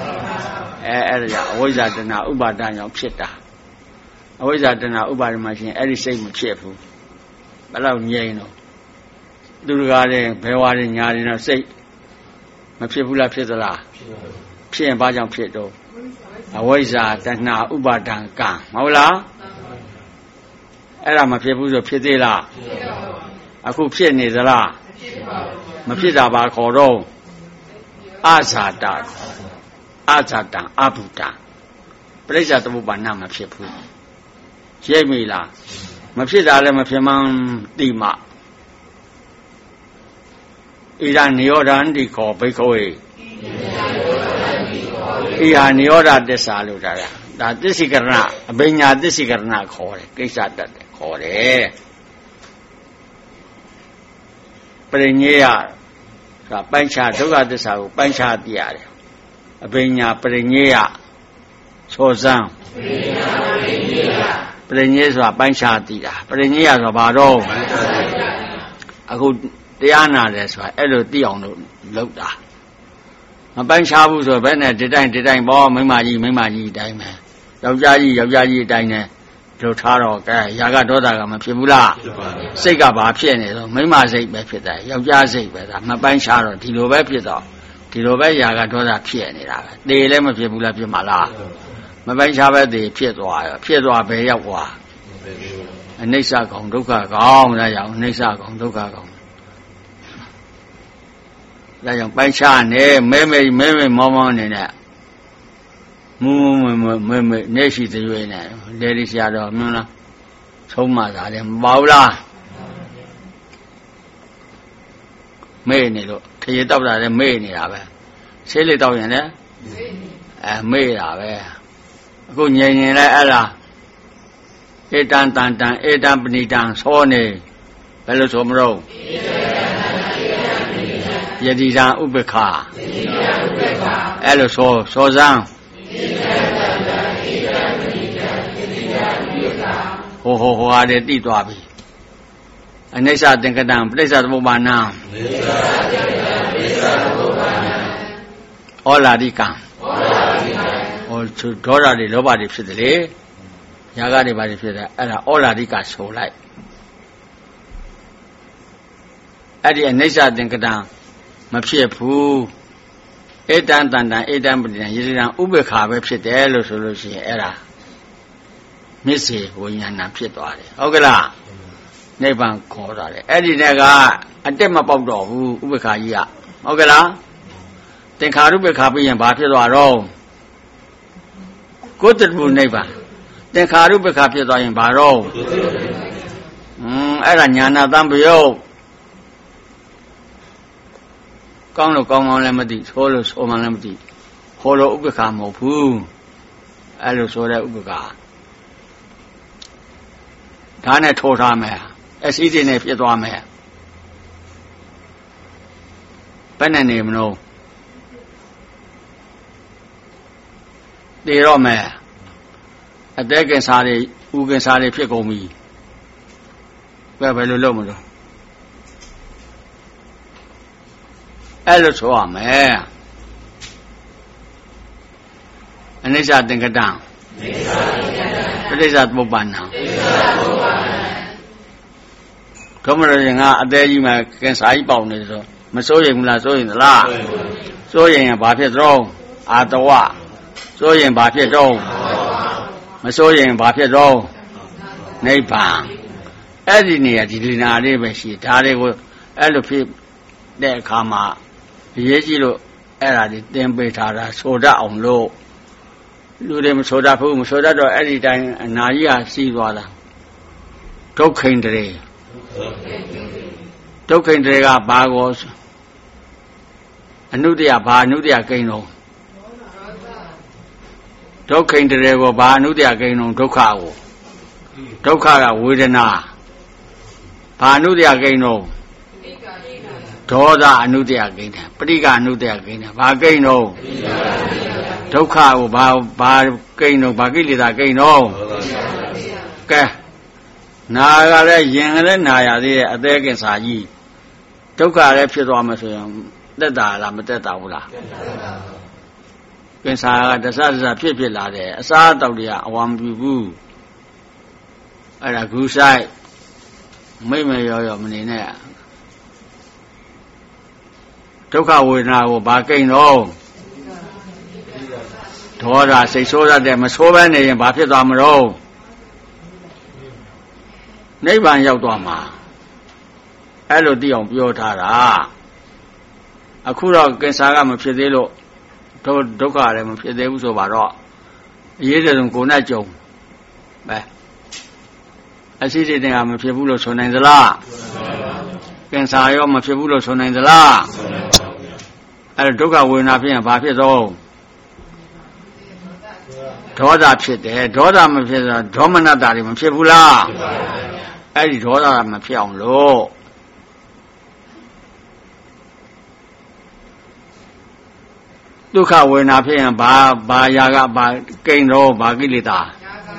I was at the now Ubadan of Pita. I was at the now Ubar machine, every same cheerful. But I don't know. Do regarding Pewari Yarina say, my people are Pitala. P and Bajan Pito. I was at that now Ubadan Gang. Maula? Era my people of Pitila. အခုဖြစ်နေသလားမဖြစ်တာပါခေါ်တော့အဇာတအဇာတအဘုဒ္ဓပရိစ္ဆာသမုပ္ပါဒ်မဖြစ်ဘူးရိပ်မိလားမဖြစ်တာလည်းမဖြစ်မှန်းသိမှဣဒံနိရောဓံတိခောဘိက္ခဝေဣဟာနိရောဓသစ္စာလို့ဒါဒါသစ္စိကရဏအဘိညာသစ္စိကရဏခေါ်တယ်ကိစ္စတတ်တယ်ခေါ်တယ်ပရိညေယဆိုတာပိုင်းခြားဒုက္ခသစ္စာကိုပိုင်းခြားသိရတယ်အဘိညာပရိညေယစောစမ်းပရိညာပရိညေယပရိညေဆိုတာပိုင်းခြားသိတာပရိညေယဆိုတာဘာတော့အခုတရားနာတယ်ဆိုတာအဲ့လိုသိအောင်လို့လုပ်တာမပိုင်းခြားဘူးဆိုဘယ်နဲ့ဒီတိုင်းဒီတိုင်းပေါ့မိမကြီးမိမကြီးအတိုင်းပဲယောက်ျားကြီးယောက်ျားကြီးအတိုင်းနဲ့တို့ထားတော့ကဲຢာကဒေါသကမဖြစ်ဘူးလားစိတ်ကဘာဖြစ်နေတော့မိမစိတ်ပဲဖြစ်တယ်ယောက်ျားစိတ်ပဲဒါမပိုင်းခြားတော့ဒီလိုပဲဖြစ်တော့ဒီလိုပဲຢာကဒေါသဖြစ်နေတာပဲတေလည်းမဖြစ်ဘူးလားဖြစ်မှာလားမပိုင်းခြားပဲတေဖြစ်သွားရောဖြစ်သွားပဲရောက်သွားအနိစ္စကောင်ဒုက္ခကောင်ဒါကြောင့်အနိစ္စကောင်ဒုက္ခကောင်ဒါကြောင့်ပိုင်းခြားနေမဲမဲမဲမဲမောမောနေနဲ့မူမူမဲမဲနေရှိသေးရွေးနဲ့လေဒီဆရာတော်မြင်လားသုံးမှသာလည်းမပါဘူးလားမေ့နေလို့ခရီးတောက်တာလည်းမေ့နေတာပဲဆေးလေးတောက်ရင်လည်းအဲမေ့တာပဲအခုငြိမ်ငြိမ်လိုက်အဲ့ဒါဧတံတန်တံဧတံပဏိတံသောနေဘယ်လိုဆိုမလို့ယတိတံဥပ္ပခာအဲ့လိုဆိုဆိုစမ်းဟိုဟိုဟိုဟာတွေတိသွားပြီအနိစ္စသင်္ကတံပဋိစ္စသမုပ္ပါဒ်နာဩလာဒီကံဟိုဒေါသတွေလောဘတွေဖြစ်တယ်လေຢာကတွေဘာတွေဖြစ်တယ်အဲ့ဒါဩလာဒီကဆိုလိုက်အဲ့ဒီအနိစ္စသင်္ကတံမဖြစ်ဘူးဧတံတန်တံဧတံပဋိတံယတိတံဥပ္ပခါပဲဖြစ်တယ်လို့ဆိုလို့ရှိရင်အဲ့ဒါမျက်စိဝိညာဏဖြစ်သွားတယ်ဟုတ်ကလားနိဗ္ဗာန်ခေါ်တာလေအဲ့ဒီနဲ့ကအတက်မပေါက်တော့ဘူးဥပ္ပခါကြီးကဟုတ်ကလားသင်္ခါရုပ္ပခါပြီးရင်ဘာဖြစ်သွားတော့ကိုယ်တည်းဘူးနိဗ္ဗာန်သင်္ခါရုပ္ပခါဖြစ်သွားရင်ဘာတော့อืมအဲ့ဒါညာနာတံပယုတ်ကောင်းလို့ကောင်းကောင်းလည်းမသိဆိုးလို့ဆိုးမှလည်းမသိဟောလို့ဥပ္ပခါမဟုတ်ဘူးအဲ့လိုဆိုတဲ့ဥပ္ပခါဒါနဲ့ထိုးထားမယ်အစီအစဉ်နဲ့ဖြစ်သွားမယ်ဘယ်နဲ့နေမလို့တည်တော့မယ်အသက်ကင်ဆာတွေဥကင်ဆာတွေဖြစ်ကုန်ပြီဘယ်ဘယ်လိုလုပ်မလို့အဲ့လိုဆိုရမယ်အနိစ္စသင်္ကတံပဋိစ္စသမုပ္ပါဒ်နာဒုမရရင်ကအသေးကြီးမှာကင်ဆာကြီးပေါက်နေဆိုမစိုးရိမ်ဘူးလားစိုးရိမ်သလားစိုးရိမ်ရင်ဘာဖြစ်တော့အာတဝစိုးရိမ်ဘာဖြစ်တော့မစိုးရိမ်ဘာဖြစ်တော့နိဗ္ဗာန်အဲ့ဒီနေရာဒီဒီနာလေးပဲရှိဒါတွေကိုအဲ့လိုဖြစ်တဲ့အခါမှာအရေးကြီးလို့အဲ့ဒါဒီသင်ပေးထားတာဆိုတတ်အောင်လို့လူတွေမဆိုတတ်ဘူးမဆိုတတ်တော့အဲ့ဒီတိုင်းအနာကြီးဟာစီးသွားတာဒုက္ခိန္ဒြေဒုက္ခိန္ဒြေကဘာကိုအနုတ္တယဘာအနုတ္တယကိန်းလုံးဒုက္ခိန္ဒြေကိုဘာအနုတ္တယကိန်းလုံးဒုက္ခကိုဒုက္ခကဝေဒနာဘာအနုတ္တယကိန်းလုံးဒေါသအနုတ္တယကိန်းတယ်ပဋိက္ခအနုတ္တယကိန်းတယ်ဘာကိန်းတော့ဒုက္ခကိုဘာဘာကိန်းတော့ဘာကိလေသာကိန်းတော့ကဲနာကလည်းရင်ကလည်းနာရသေးတယ်အသေးကင်စာကြီးဒုက္ခလည်းဖြစ်သွားမှဆိုရင်တက်တာလားမတက်တာဘူးလားကင်စာကတဆတဆဖြစ်ဖြစ်လာတယ်အစားအသောက်တွေကအဝါမပြဘူးအဲ့ဒါဂူဆိုင်မိမ့်မရောရောမနေနဲ့ဒုက္ခဝေဒနာကိုဘာကိန်းတော့ဒေါသစိတ်ဆိုးရတဲ့မဆိုးဘဲနေရင်ဘာဖြစ်သွားမလို့နိဗ္ဗာန်ရောက်သွားမှာအဲ့လိုသိအောင်ပြောထားတာအခုတော့ကင်ဆာကမဖြစ်သေးလို့ဒုက္ခလည်းမဖြစ်သေးဘူးဆိုပါတော့အရေးတဆုံးကိုယ်နဲ့ကြုံပဲအရှိတိတင်ကမဖြစ်ဘူးလို့ဆိုနိုင်သလားကင်ဆာရောမဖြစ်ဘူးလို့ဆိုနိုင်သလားအဲ့ဒုက္ခဝေဒနာဖြစ်ရင်ဘာဖြစ်တော့ဒေါသဖြစ်တယ်ဒေါသမဖြစ်တော့ဒေါမနတာတွေမဖြစ်ဘူးလားအဲ့ဒီဒေါသမဖြစ်အောင်လို့ဒုက္ခဝေဒနာဖြစ်ရင်ဘာဘာယာကဘာကိန်းတော့ဘာကိလေသာ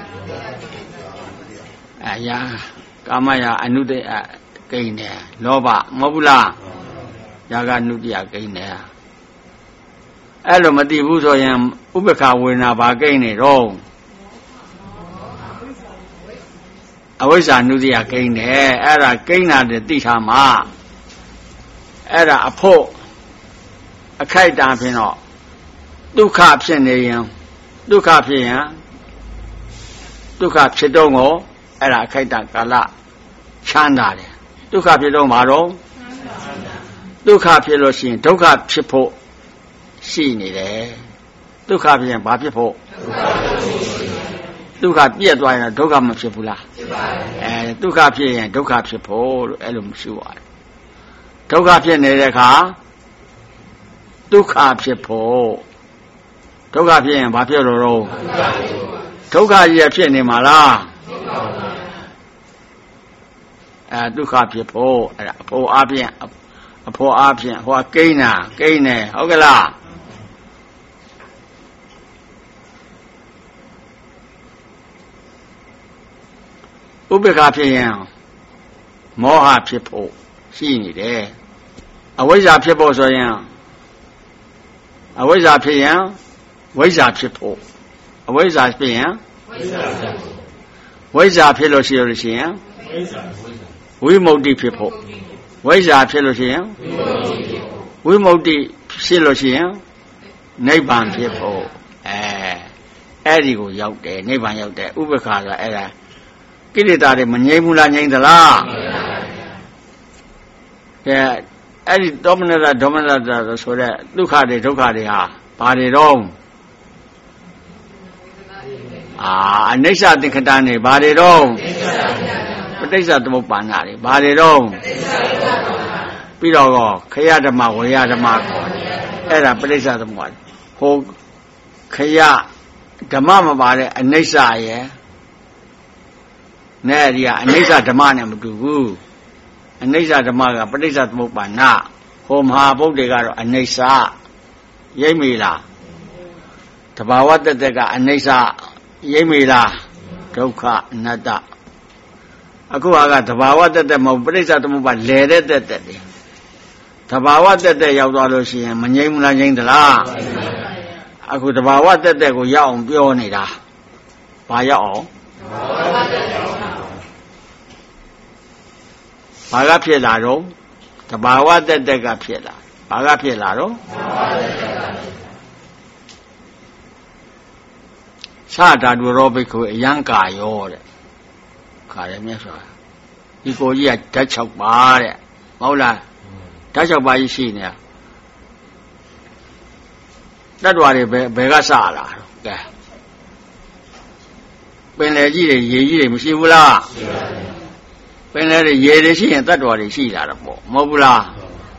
အာယာကာမယာအနုတ္တကိန်းတယ်လောဘမဟုတ်ဘူးလားယာကနုတ္တယကိန်းတယ်အဲ့လိုမသိဘူးဆိုရင်ဥပ္ပခဝေဒနာဘာကိန်းနေတော့အဝိဇ္ဇာနုတ္တယကိန်းတယ်အဲ့ဒါကိန်းတာတဲ့သိထားမှာအဲ့ဒါအဖို့အခိုက်တန်ဖြစ်တော့ဒုက္ခဖြစ်နေရင်ဒုက္ခဖြစ်ရင်ဒုက္ခဖြစ်တော့ကိုအဲ့ဒါအခိုက်တန်ကာလချမ်းသာတယ်ဒုက္ခဖြစ်တော့မှာတော့ဒုက္ခဖြစ်လို့ရှိရင်ဒုက္ခဖြစ်ဖို့ရှိနေတယ်ဒုက္ခဖြစ်ရင်ဘာဖြစ်ဖို့ဒုက္ခပြည့်သွားရင်ဒုက္ခမဖြစ်ဘူးလားဖြစ်ပါတယ်အဲဒုက္ခဖြစ်ရင်ဒုက္ခဖြစ်ဖို့လို့အဲ့လိုမရှိပါဘူးဒုက္ခဖြစ်နေတဲ့အခါဒုက္ခဖြစ်ဖို့ဒုက္ခဖြစ်ရင်ဘာဖြစ်လို့တော့ဒုက္ခကြီးဖြစ်နေမှာလားအဲဒုက္ခဖြစ်ဖို့အဲ့ဒါအဖို့အပြင်အဖို့အပြင်ဟိုကကိန်းတာကိန်းနေဟုတ်ကလားဥပ္ပခဖြစ်ရင်မောဟဖြစ်ဖို့ရှိနေတယ်အဝိဇ္ဇာဖြစ်ဖို့ဆိုရင်အဝိဇ္ဇာဖြစ်ရင်ဝိဇ္ဇာဖြစ်ဖို့အဝိဇ္ဇာဖြစ်ရင်ဝိဇ္ဇာဖြစ်ဖို့ဝိဇ္ဇာဖြစ်လို့ရှိလို့ရှိရင်ဝိဇ္ဇာဝိမု ക്തി ဖြစ်ဖို့ဝိဇ္ဇာဖြစ်လို့ရှိရင်ဝိမု ക്തി ဖြစ်လို့ရှိရင်နိဗ္ဗာန်ဖြစ်ဖို့အဲအဲ့ဒီကိုရောက်တယ်နိဗ္ဗာန်ရောက်တယ်ဥပ္ပခါဆိုအဲ့ဒါကိလေသာတွေမငြိမ်းဘူးလားငြိမ်းသလားကဲအဲ့ဒီဒေါမနတာဒေါမနတာဆိုတဲ့ဒုက္ခတွေဒုက္ခတွေဟာဘာတွေတော့အာအနိစ္စသင်္ခတန်တွေဘာတွေတော့ပဋိစ္စသမုပ္ပါဒ်တွေဘာတွေတော့ပြီးတော့ခရဓမ္မဝေယဓမ္မအဲ့ဒါပဋိစ္စသမုပ္ပါဒ်ဟိုခရဓမ္မမပါတဲ့အနိစ္စရဲ့နဲ့ဒီကအနိစ္စဓမ္မနဲ့မတူဘူးအနိစ္စဓမ္မကပဋိစ္စသမုပ္ပါဒ်ဟိုမဟာဗုဒ္ဓကတော့အနိစ္စရိပ်မိလားတဘာဝတ္တတကအနိစ္စရိပ်မိလားဒုက္ခအနတ္တအခုဟာကတဘာဝတ္တတမဟုတ်ပဋိစ္စသမုပ္ပါဒ်လဲတဲ့တက်တက်တယ်တဘာဝတ္တတက်ရောက်သွားလို့ရှိရင်မငြိမ်းဘူးလားငြိမ်းသလားအခုတဘာဝတ္တတက်ကိုရောက်အောင်ပြောနေတာဘာရောက်အောင်ဘာကဖြစ်လာတော့တဘာဝတ္တတက်ကဖြစ်လာဘာကဖြစ်လာတော့သာဓာတုရောဘိက္ခုအယံကာယောတဲ့ခါရမြတ်စွာဒီကိုကြီးကဓာတ်၆ပါးတဲ့မဟုတ်လားဓာတ်၆ပါးကြီးရှိနေတာတတ္တဝါတွေဘယ်ဘယ်ကစလာတော့ကဲပင်လေကြီးတွေရေကြီးတွေမရှိဘူးလားရှိပါဘူးပင်လေတွေရေတွေရှိရင်တတ္တဝါတွေရှိလာတော့ပေါ့မဟုတ်ဘူးလား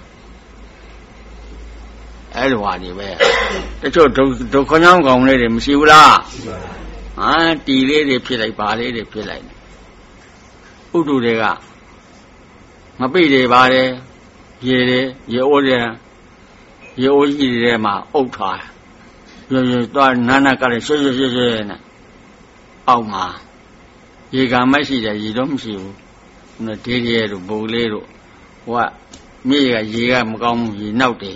အဲ့လိုဟာတွေပဲတချို့ဒုက္ခညောင်းကောင်လေးတွေမရှိဘူးလားရှိပါဘူးဟာတီလေးတွေဖြစ်လိုက်ပါလေးတွေဖြစ်လိုက်ဥဒ္ဓတွေကမပိတွေပါတယ်ရေတွေရေအိုးတွေရေအိုးကြီးတွေမှာအုပ်ထားရေရေသွားနာနာကလည်းဆွဆွဆွဆွနဲ့အောက်မှာရေကမရှိတယ်ရေတော့မရှိဘူးဒေးရဲတို့ဘုံလေးတို့ဟိုကမြေကရေကမကောင်းဘူးရေနောက်တယ်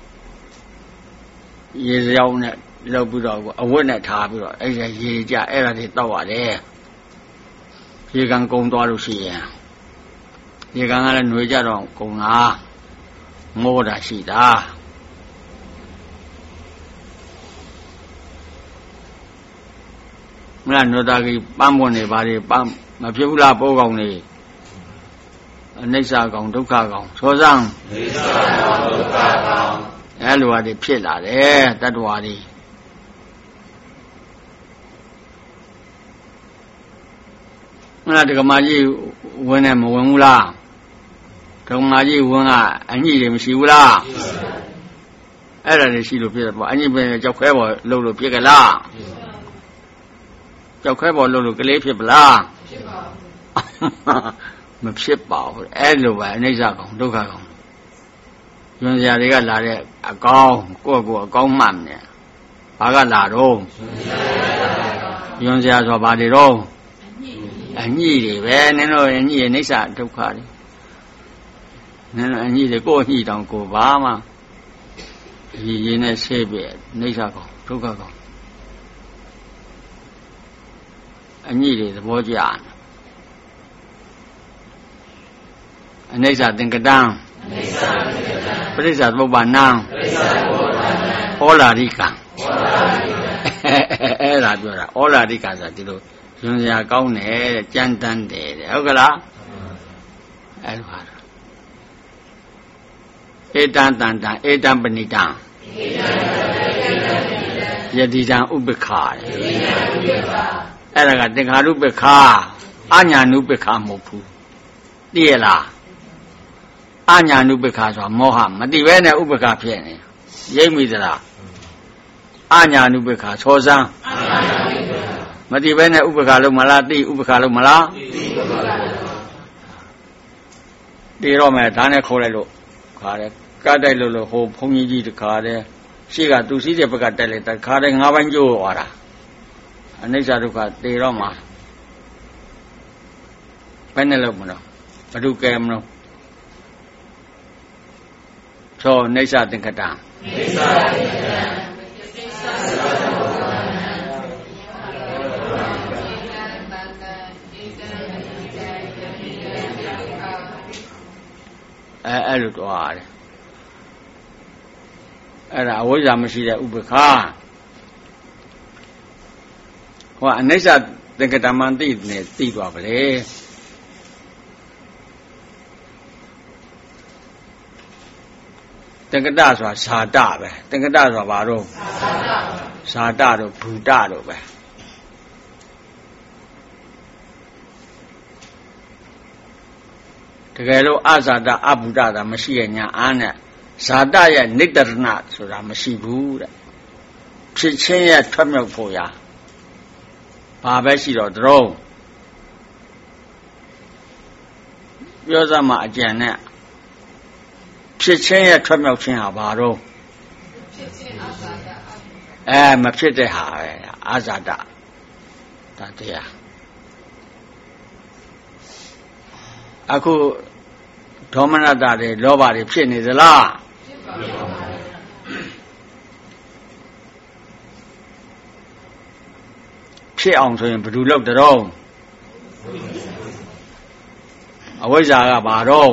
ရေစရောင်းနဲ့လောက်ပြီးတော့အဝတ်နဲ့ထားပြီးတော့အဲ့ဒါရေကြအဲ့ဒါတွေတောက်ရတယ်ရေကန်ကုံသွားလို့ရှိရင်ရေကန်ကလည်းຫນွေကြတော့ကုံလားငိုးတာရှိတာမလားနုတာကြီးပန်းပွန်နေပါလေပန်းမဖြစ်ဘူးလားပိုးကောင်နေအနိစ္စကောင်ဒုက္ခကောင်သောစံအနိစ္စကောင်ဒုက္ခကောင်အဲလိုဟာတွေဖြစ်လာတယ်တတ္တဝါတွေမလားဒကမာကြီးဝင်နေမဝင်ဘူးလားဒကမာကြီးဝင်ကအညိတွေမရှိဘူးလားအဲ့ဒါတွေရှိလို့ဖြစ်တယ်ပေါ့အညိပင်ကြောက်ခွဲပေါ်လှုပ်လို့ဖြစ်ကြလားကြောက်ခွဲပေါ်လှုပ်လို့ကလေးဖြစ်ပလားဖြစ်ပါဘူးမဖြစ်ပါဘူးအဲ့လိုပဲအနိစ္စကောင်ဒုက္ခကောင်ယွန်စရာတွေကလာတဲ့အကောင်းကိုယ့်ကိုယ်အကောင်းမှတ်နေဘာကလာတော့ယွန်စရာဆိုဘာတွေတော့အညိတွေပဲနင်တို့အညိအနိစ္စဒုက္ခတွေနင်တို့အညိတွေကိုယ်အညိတောင်ကိုယ်ဘာမှရည်ရည်နဲ့ဆေးပြအနိစ္စကောင်ဒုက္ခကောင်အညိတွေသဘောကျအနိစ္စသင်္ကတံအနိစ္စသင်္ကတံပရိစ္ဆာသုပ္ပန္နံပရိစ္ဆာသုပ္ပန္နံဩလာရိကံဩလာရိကံအဲ့ဒါပြောတာဩလာရိကံဆိုတာဒီလိုယွန်စရာကောင်းတယ်တဲ့ကြမ်းတမ်းတယ်တဲ့ဟုတ်ကလားအဲ့လိုပါဧတံတန္တံဧတံပဏိတံဧတံဧတံပဏိတံယတိတံဥပ္ပခာယတိတံဥပ္ပခာအဲ့ဒါကသင်္ခါရုပ္ပခာအညာနုပ္ပခာမဟုတ်ဘူးသိရလားအညာနုပ္ပခာဆိုတာမောဟမသိပဲနဲ့ဥပ္ပခာဖြစ်နေရိပ်မိသလားအညာနုပ္ပခာသောစံမသိပဲနဲ့ဥပ္ပခာလုံးမလားသိဥပ္ပခာလုံးမလားသိဥပ္ပခာလုံးသိတော့မယ်ဒါနဲ့ခေါ်လိုက်လို့ခါတယ်ကတ်တိုက်လို့လို့ဟိုဘုန်းကြီးကြီးတခါတယ်ရှေ့ကသူစည်းတဲ့ဘက်ကတက်လိုက်တခါတယ်ငါးပိုင်းကျိုးသွားတာအနိစ္စဒုက္ခသိတော့မှာဘယ်နဲ့လို့မလို့ဘဒုကဲမလို့သောအိဋ္ဌသင်္ကတံအိဋ္ဌသင်္ကတံအဲအဲ့လိုတော့ရတယ်အဲ့ဒါအဝိဇ္ဇာမရှိတဲ့ဥပ္ပခာဟောအနိစ္စသင်္ကတမံသိနေသိသွားပါလေသင်္ကတဆိုတာဇာတပဲသင်္ကတဆိုတာဘာတော့ဇာတတို့ဘူတတို့ပဲတကယ်လို့အဇာတအဘူတတာမရှိရဲ့ညာအားနဲ့ဇာတရဲ့နိတ္တရဏဆိုတာမရှိဘူးတဲ့ဖြစ်ချင်းရဲ့ထွက်မြောက်ဖို့ရာဘာပဲရှိတော့တရုံးပြောစမ်းမှအကျဉ်းနဲ့ဖြစ်ချင်းရဲ့ထွက်မြောက်ခြင်းဟာဘာတော့ဖြစ်ချင်းအဇာတအဲမဖြစ်တဲ့ဟာပဲအဇာတဒါတရားအခုဒေါမနတတွေလောဘတွေဖြစ်နေသလားဖြစ်ပါဘူးဖြစ်အောင်ဆိုရင်ဘယ်သူလုပ်ကြတော့အဝိဇ္ဇာကဘာတော့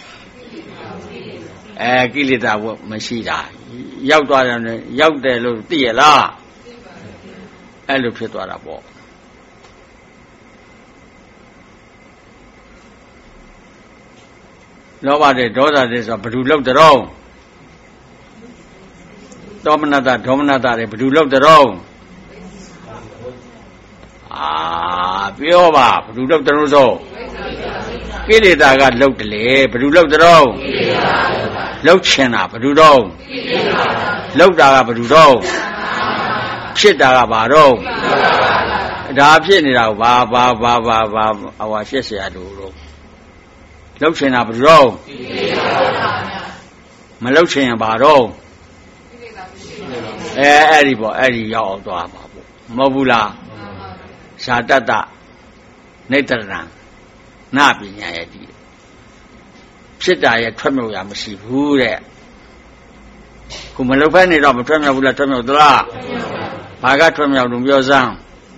အဲကိလေသာမရှိတာရောက်သွားတယ်ရောက်တယ်လို့သိရလားအဲ့လိုဖြစ်သွားတာပေါ့လောဘတွေဒေါသတွေဆိုဘယ်သူလောက်ကြတော့ဒေါမနတဒေါမနတတွေဘယ်သူလောက်ကြတော့အာပြောပါဘယ်သူလောက်ကြတော့ဆိုကိလေသာကလောက်တယ်လေဘယ်သူလောက်ကြတော့လောက်ချင်တာဘယ်သူတော့လောက်တာကဘယ်သူတော့ဖြစ်တာကဘာတော့ဒါဖြစ်နေတာကိုဘာဘာဘာဘာဘာအဝါရှက်เสียတို့တော့လောက်ချင်တာဘယ်သူတော့မလောက်ချင်ရင်ဘာတော့အဲအဲ့ဒီပေါ့အဲ့ဒီရောက်အောင်သွားပါပေါ့မဟုတ်ဘူးလားဇာတတနိတ္တရဏနာပညာရဲ့ဒီဖြစ်တာရဲ့ထွက်မြောက်ရာမရှိဘူးတဲ့ခုမလောက်ဖက်နေတော့မထွက်မြောက်ဘူးလားထွက်မြောက်သလားဘာကထွက်မြောက်လို့ပြောစမ်း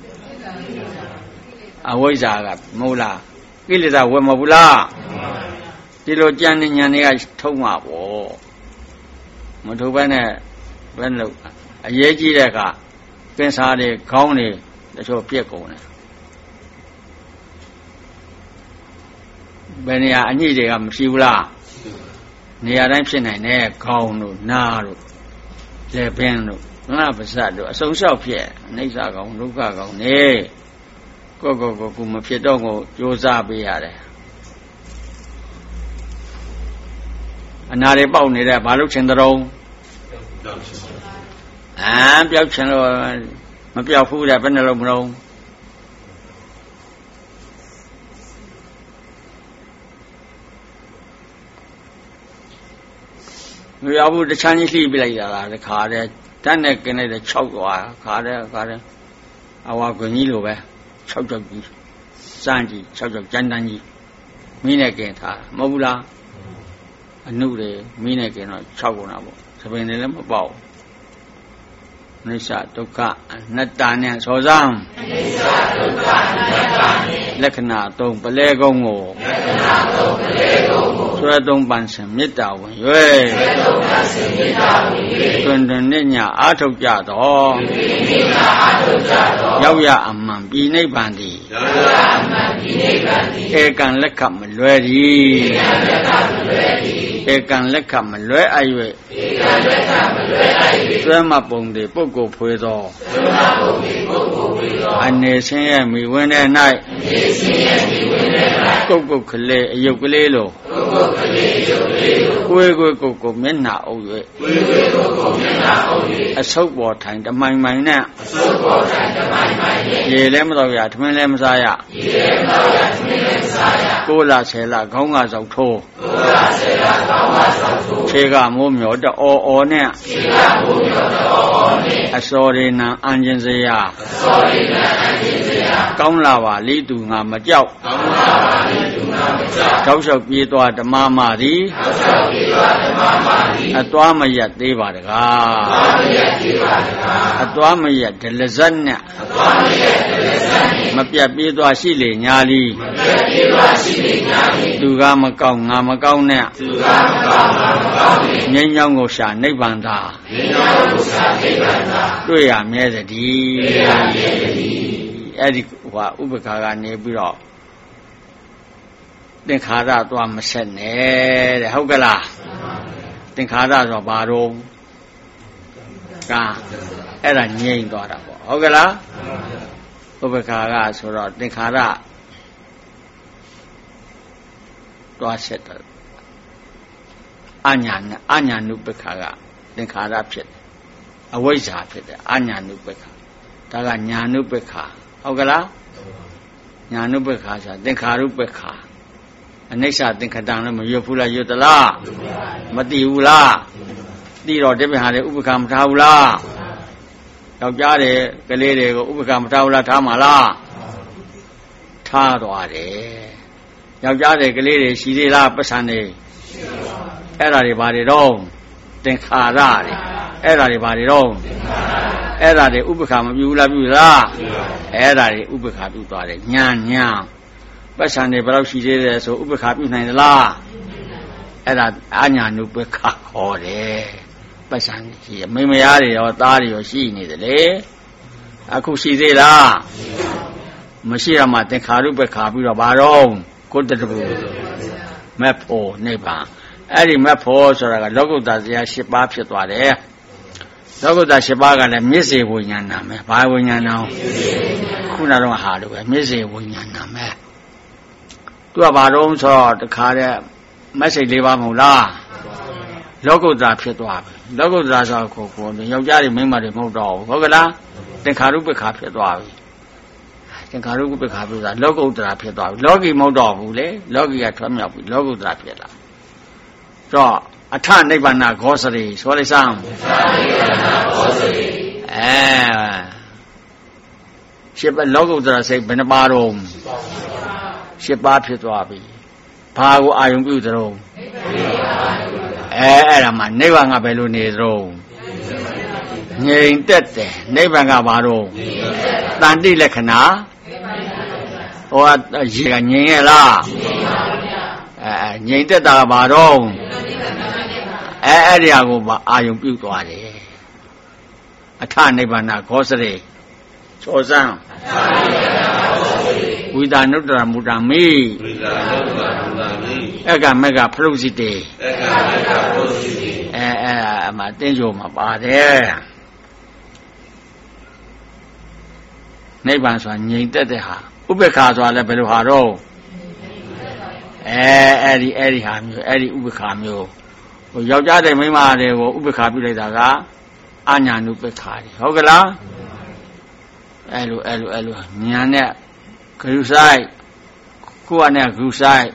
အဝိဇ္ဇာကမဟုတ်လားကိလေသာဝယ်မဟုတ်ဘူးလားဒီလိုကြံနေညာတွေကထုံးမှာပေါ့မထုံးဘဲနဲ့ဘယ်လိုအရေးကြီးတဲ့အခါကင်ဆာတွေခေါင်းတွေတချို့ပြက်ကုန်တယ်ဘယ်နေရာအညစ်တွေကမရှိဘူးလားနေရာတိုင်းဖြစ်နိုင်တယ်ခေါင်းတို့နားတို့လက်ပင်တို့ငါပါးစပ်တို့အစုံလျှောက်ဖြစ်အနိစ္စကောင်ဒုက္ခကောင်နေကိုကိုကိုကိုမဖြစ်တော့ကိုကြိုးစားပေးရတယ်အနာတွေပေါက်နေတဲ့ဘာလို့ချင်တုံးအာပြောက်ချင်လို့မပြောက်ဘူးတဲ့ဘယ်နှလုံးမလုံးမပြောက်ဘူးတချမ်းကြီးလှိပြလိုက်တာလားတခါတည်းတန်းနဲ့กินလိုက်တဲ့၆သွားခါတည်းခါတည်းအဝါကွန်ကြီးလိုပဲ၆ကြောက်ကြီးစမ်းကြီး၆ကြောက်ကျန်းတန်းကြီးမင်းနဲ့กินထားမဟုတ်ဘူးလားအနုတွေမင်းနဲ့กินတော့၆ကုန်တာပေါ့သပင်တွေလည်းမပေါက်နိစ္စဒုက္ခအနတ္တနဲ့စောစမ်းနိစ္စဒုက္ခအနတ္တနဲ့လက္ခဏာသုံးပလဲကုန်းကိုလက္ခဏာသုံးပလဲကုန်းကိုဆွဲသုံးပန်စဉ်မေတ္တာဝင်၍ဆွဲသုံးပန်စဉ်မေတ္တာဝင်၍တွင်တွင်နဲ့ညာအာထုတ်ကြတော်တွင်တွင်နဲ့ညာအာထုတ်ကြတော်ရောက်ရအမှန်ပြည်နိဗ္ဗာန်သည်ရောက်ရအမှန်ပြည်နိဗ္ဗာန်သည်ဧကံလက်ခမလွဲသည်ဧကံလက်ခမလွဲသည်ဧကံလက်ခမလွဲအပ်၍ဧကံလက်ခမလွဲအပ်၍ဆွဲမပုံသည်ပုဂ္ဂိုလ်ဖွေသောဆွဲမပုံသည်ပုဂ္ဂိုလ်ဖွေသောအနေဆင်းရဲမိဝင်တဲ့၌အနေဆင်းရဲမိဝင်တဲ့၌ကုတ်ကုတ်ကလေးအယုတ်ကလေးလိုကုတ်ကုတ်ကလေးအယုတ်ကလေးလိုကိုယ်ကိုယ်ကုတ်ကုတ်မျက်နှာအုပ်၍ကိုယ်ကိုယ်ကုတ်ကုတ်မျက်နှာအုပ်၍အဆုပ်ပေါ်ထိုင်တမိုင်မိုင်နဲ့အဆုပ်ပေါ်ထိုင်တမိုင်မိုင်နဲ့ရေလည်းမတော့ရထမင်းလည်းမစားရရေလည်းမတော့ရထမင်းလည်းမစားရကိုယ်လာဆယ်လာခေါင်းကစောက်ထိုးကိုယ်လာဆယ်လာခေါင်းကစောက်ထိုးခြေကမိုးမျောတအော်အော်နဲ့ခြေကမိုးမျောတအော်အော်နဲ့အစောရနံအန်ကျင်စရာအစောရနံအန်ကျင်စရာကောင်းလာပါလိသူငါမကြောက်ကောင်းလာပါလိသူငါမကြောက်တောက်လျှောက်ပြေးသွားဓမ္မမာသည်တောက်လျှောက်ပြေးသွားဓမ္မမာသည်အသွားမရက်သေးပါတကားအသွားမရက်သေးပါတကားအသွားမရက်ဒလဇတ်နဲ့အသွားမရက်ဒလဇတ်နဲ့မပြတ်ပြေးသွားရှိလေညာလီမပြတ်ပြေးသွားရှိလေညာလီသူကမကောင်းငါမကောင်းနဲ့သူကမကောင်းငါမကောင်းနဲ့ငြိမ်းချမ်းကိုရှာနိဗ္ဗာန်သာငြိမ်းချမ်းကိုရှာနိဗ္ဗာန်သာတွေ့ရမြဲသတည်းတွေ့ရမြဲသတည်းအဲ့ဒီဟိုဥပ္ပခါကနေပြီးတော့သင်္ခါရသွားမဆက်နဲ့တဲ့ဟုတ်ကလားသင်္ခါရဆိုဘာတော့ကအဲ့ဒါငြိမ့်သွားတာပေါ့ဟုတ်ကလားဥပ္ပခါကဆိုတော့သင်္ခါရသွားဆက်တယ်အညာနဲ့အညာနုပ္ပခါကသင်္ခါရဖြစ်တယ်အဝိဇ္ဇာဖြစ်တယ်အညာနုပ္ပခါဒါကညာနုပ္ပခါဟုတ်ကလားညာနုပ္ပခါဆိုတာသင်္ခါရုပ္ပခါအနိစ္စသင်္ခတံလည်းမရွတ်ဘူးလားရွတ်သလားမသိဘူးလားသိတော့ဒီပြန်ဟာလေဥပ္ပခါမထားဘူးလားယောက်ျားတွေကလေးတွေကိုဥပ္ပခါမထားဘူးလားထားမှာလားထားသွားတယ်ယောက်ျားတွေကလေးတွေရှိသေးလားပတ်စံနေအဲ့ဒါတွေဘာတွေတော့သင်္ခါရတွေအဲ့ဒါတွေဘာတွေတော့အဲ့ဒါတွေဥပ္ပခါမပြုဘူးလားပြုလားအဲ့ဒါတွေဥပ္ပခါပြုသွားတယ်ညာညာပတ်စံတွေဘယ်တော့ရှိသေးတယ်ဆိုဥပ္ပခါပြုနိုင်သလားအဲ့ဒါအညာနုပ္ပခါဟောတယ်ပတ်စံရှိမိမယားတွေရောသားတွေရောရှိနေတယ်လေအခုရှိသေးလားမရှိရမှသင်္ခါရုပ္ပခါပြီးတော့ဘာတော့ကိုတတဘူမက်ဖို့နိဗ္ဗာန်အဲ့ဒီမက်ဖို့ဆိုတာကလောကုတ္တဇာ၈ပါးဖြစ်သွားတယ်လောကုတ္တ၈ပါးကလည်းမျက်စေဝိညာဏမယ်ဘာဝိညာဏခုနတော့ဟာလို့ပဲမျက်စေဝိညာဏမယ်သူကဘာတော့ဆိုတော့တခါတဲ့မက်စိတ်၄ပါးမဟုတ်လားလောကုတ္တဖြစ်သွားပြီလောကုတ္တဆိုကိုကိုယောက်ျားတွေမိန်းမတွေမဟုတ်တော့ဘူးဟုတ်ကလားသင်္ခါရုပ္ပခါဖြစ်သွားပြီသင်္ခါရုပ္ပခါဖြစ်သွားလောကုတ္တရာဖြစ်သွားပြီလောကီမဟုတ်တော့ဘူးလေလောကီကထွတ်မြောက်ပြီလောကုတ္တရာဖြစ်လာတော့အထနိဗ္ဗာန်ဂောစရိဆိုလိုက်စမ်းအထနိဗ္ဗာန်ဂောစရိအဲရှစ်ပါးလောကုတ္တရာစိတ်ဘယ်နှပါတော့ရှစ်ပါးဖြစ်သွားပြီဘာကိုအာယုံပြုသလုံးအဲအဲ့ဒါမှနိဗ္ဗာန်ကဘယ်လိုနေသလုံးငြိမ်သက်တယ်နိဗ္ဗာန်ကဘာတော့တန်တိလက္ခဏာဟောရေကငြိမ်ရဲ့လားအဲငြိမ်သက်တာကဘာတော့အဲအဲ့ဒီဟာကိုအာယုံပြုသွားတယ်အထနိဗ္ဗာန်ဂောစရိစောစံအထနိဗ္ဗာန်ဂောစရိဝိတာနုတ္တရမူတမိဝိတာနုတ္တရမူတမိအက္ခမက္ခဖရုစိတေအက္ခမက္ခဖရုစိတေအဲအဲအမှတင်းကြိုမှာပါတယ်နိဗ္ဗာန်ဆိုတာငြိမ်သက်တဲ့ဟာဥပေက္ခဆိုတာလည်းဘယ်လိုဟာတော့အဲအဲ့ဒီအဲ့ဒီဟာမျိုးအဲ့ဒီဥပေက္ခမျိုးဟိုယောက်ျားတဲ့မိန်းမတွေကိုဥပေက္ခပြုလိုက်တာကအညာနုပေက္ခတွေဟုတ်ကလားအဲ့လိုအဲ့လိုအဲ့လိုညာနဲ့ဂရုစိုက်ကိုယ်ကနဲ့ဂရုစိုက်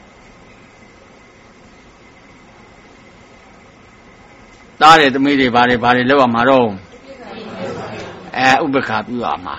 သားတဲ့သမီးတွေဘာတွေဘာတွေလောက်ရမှာတော့အဲဥပေက္ခပြုရမှာ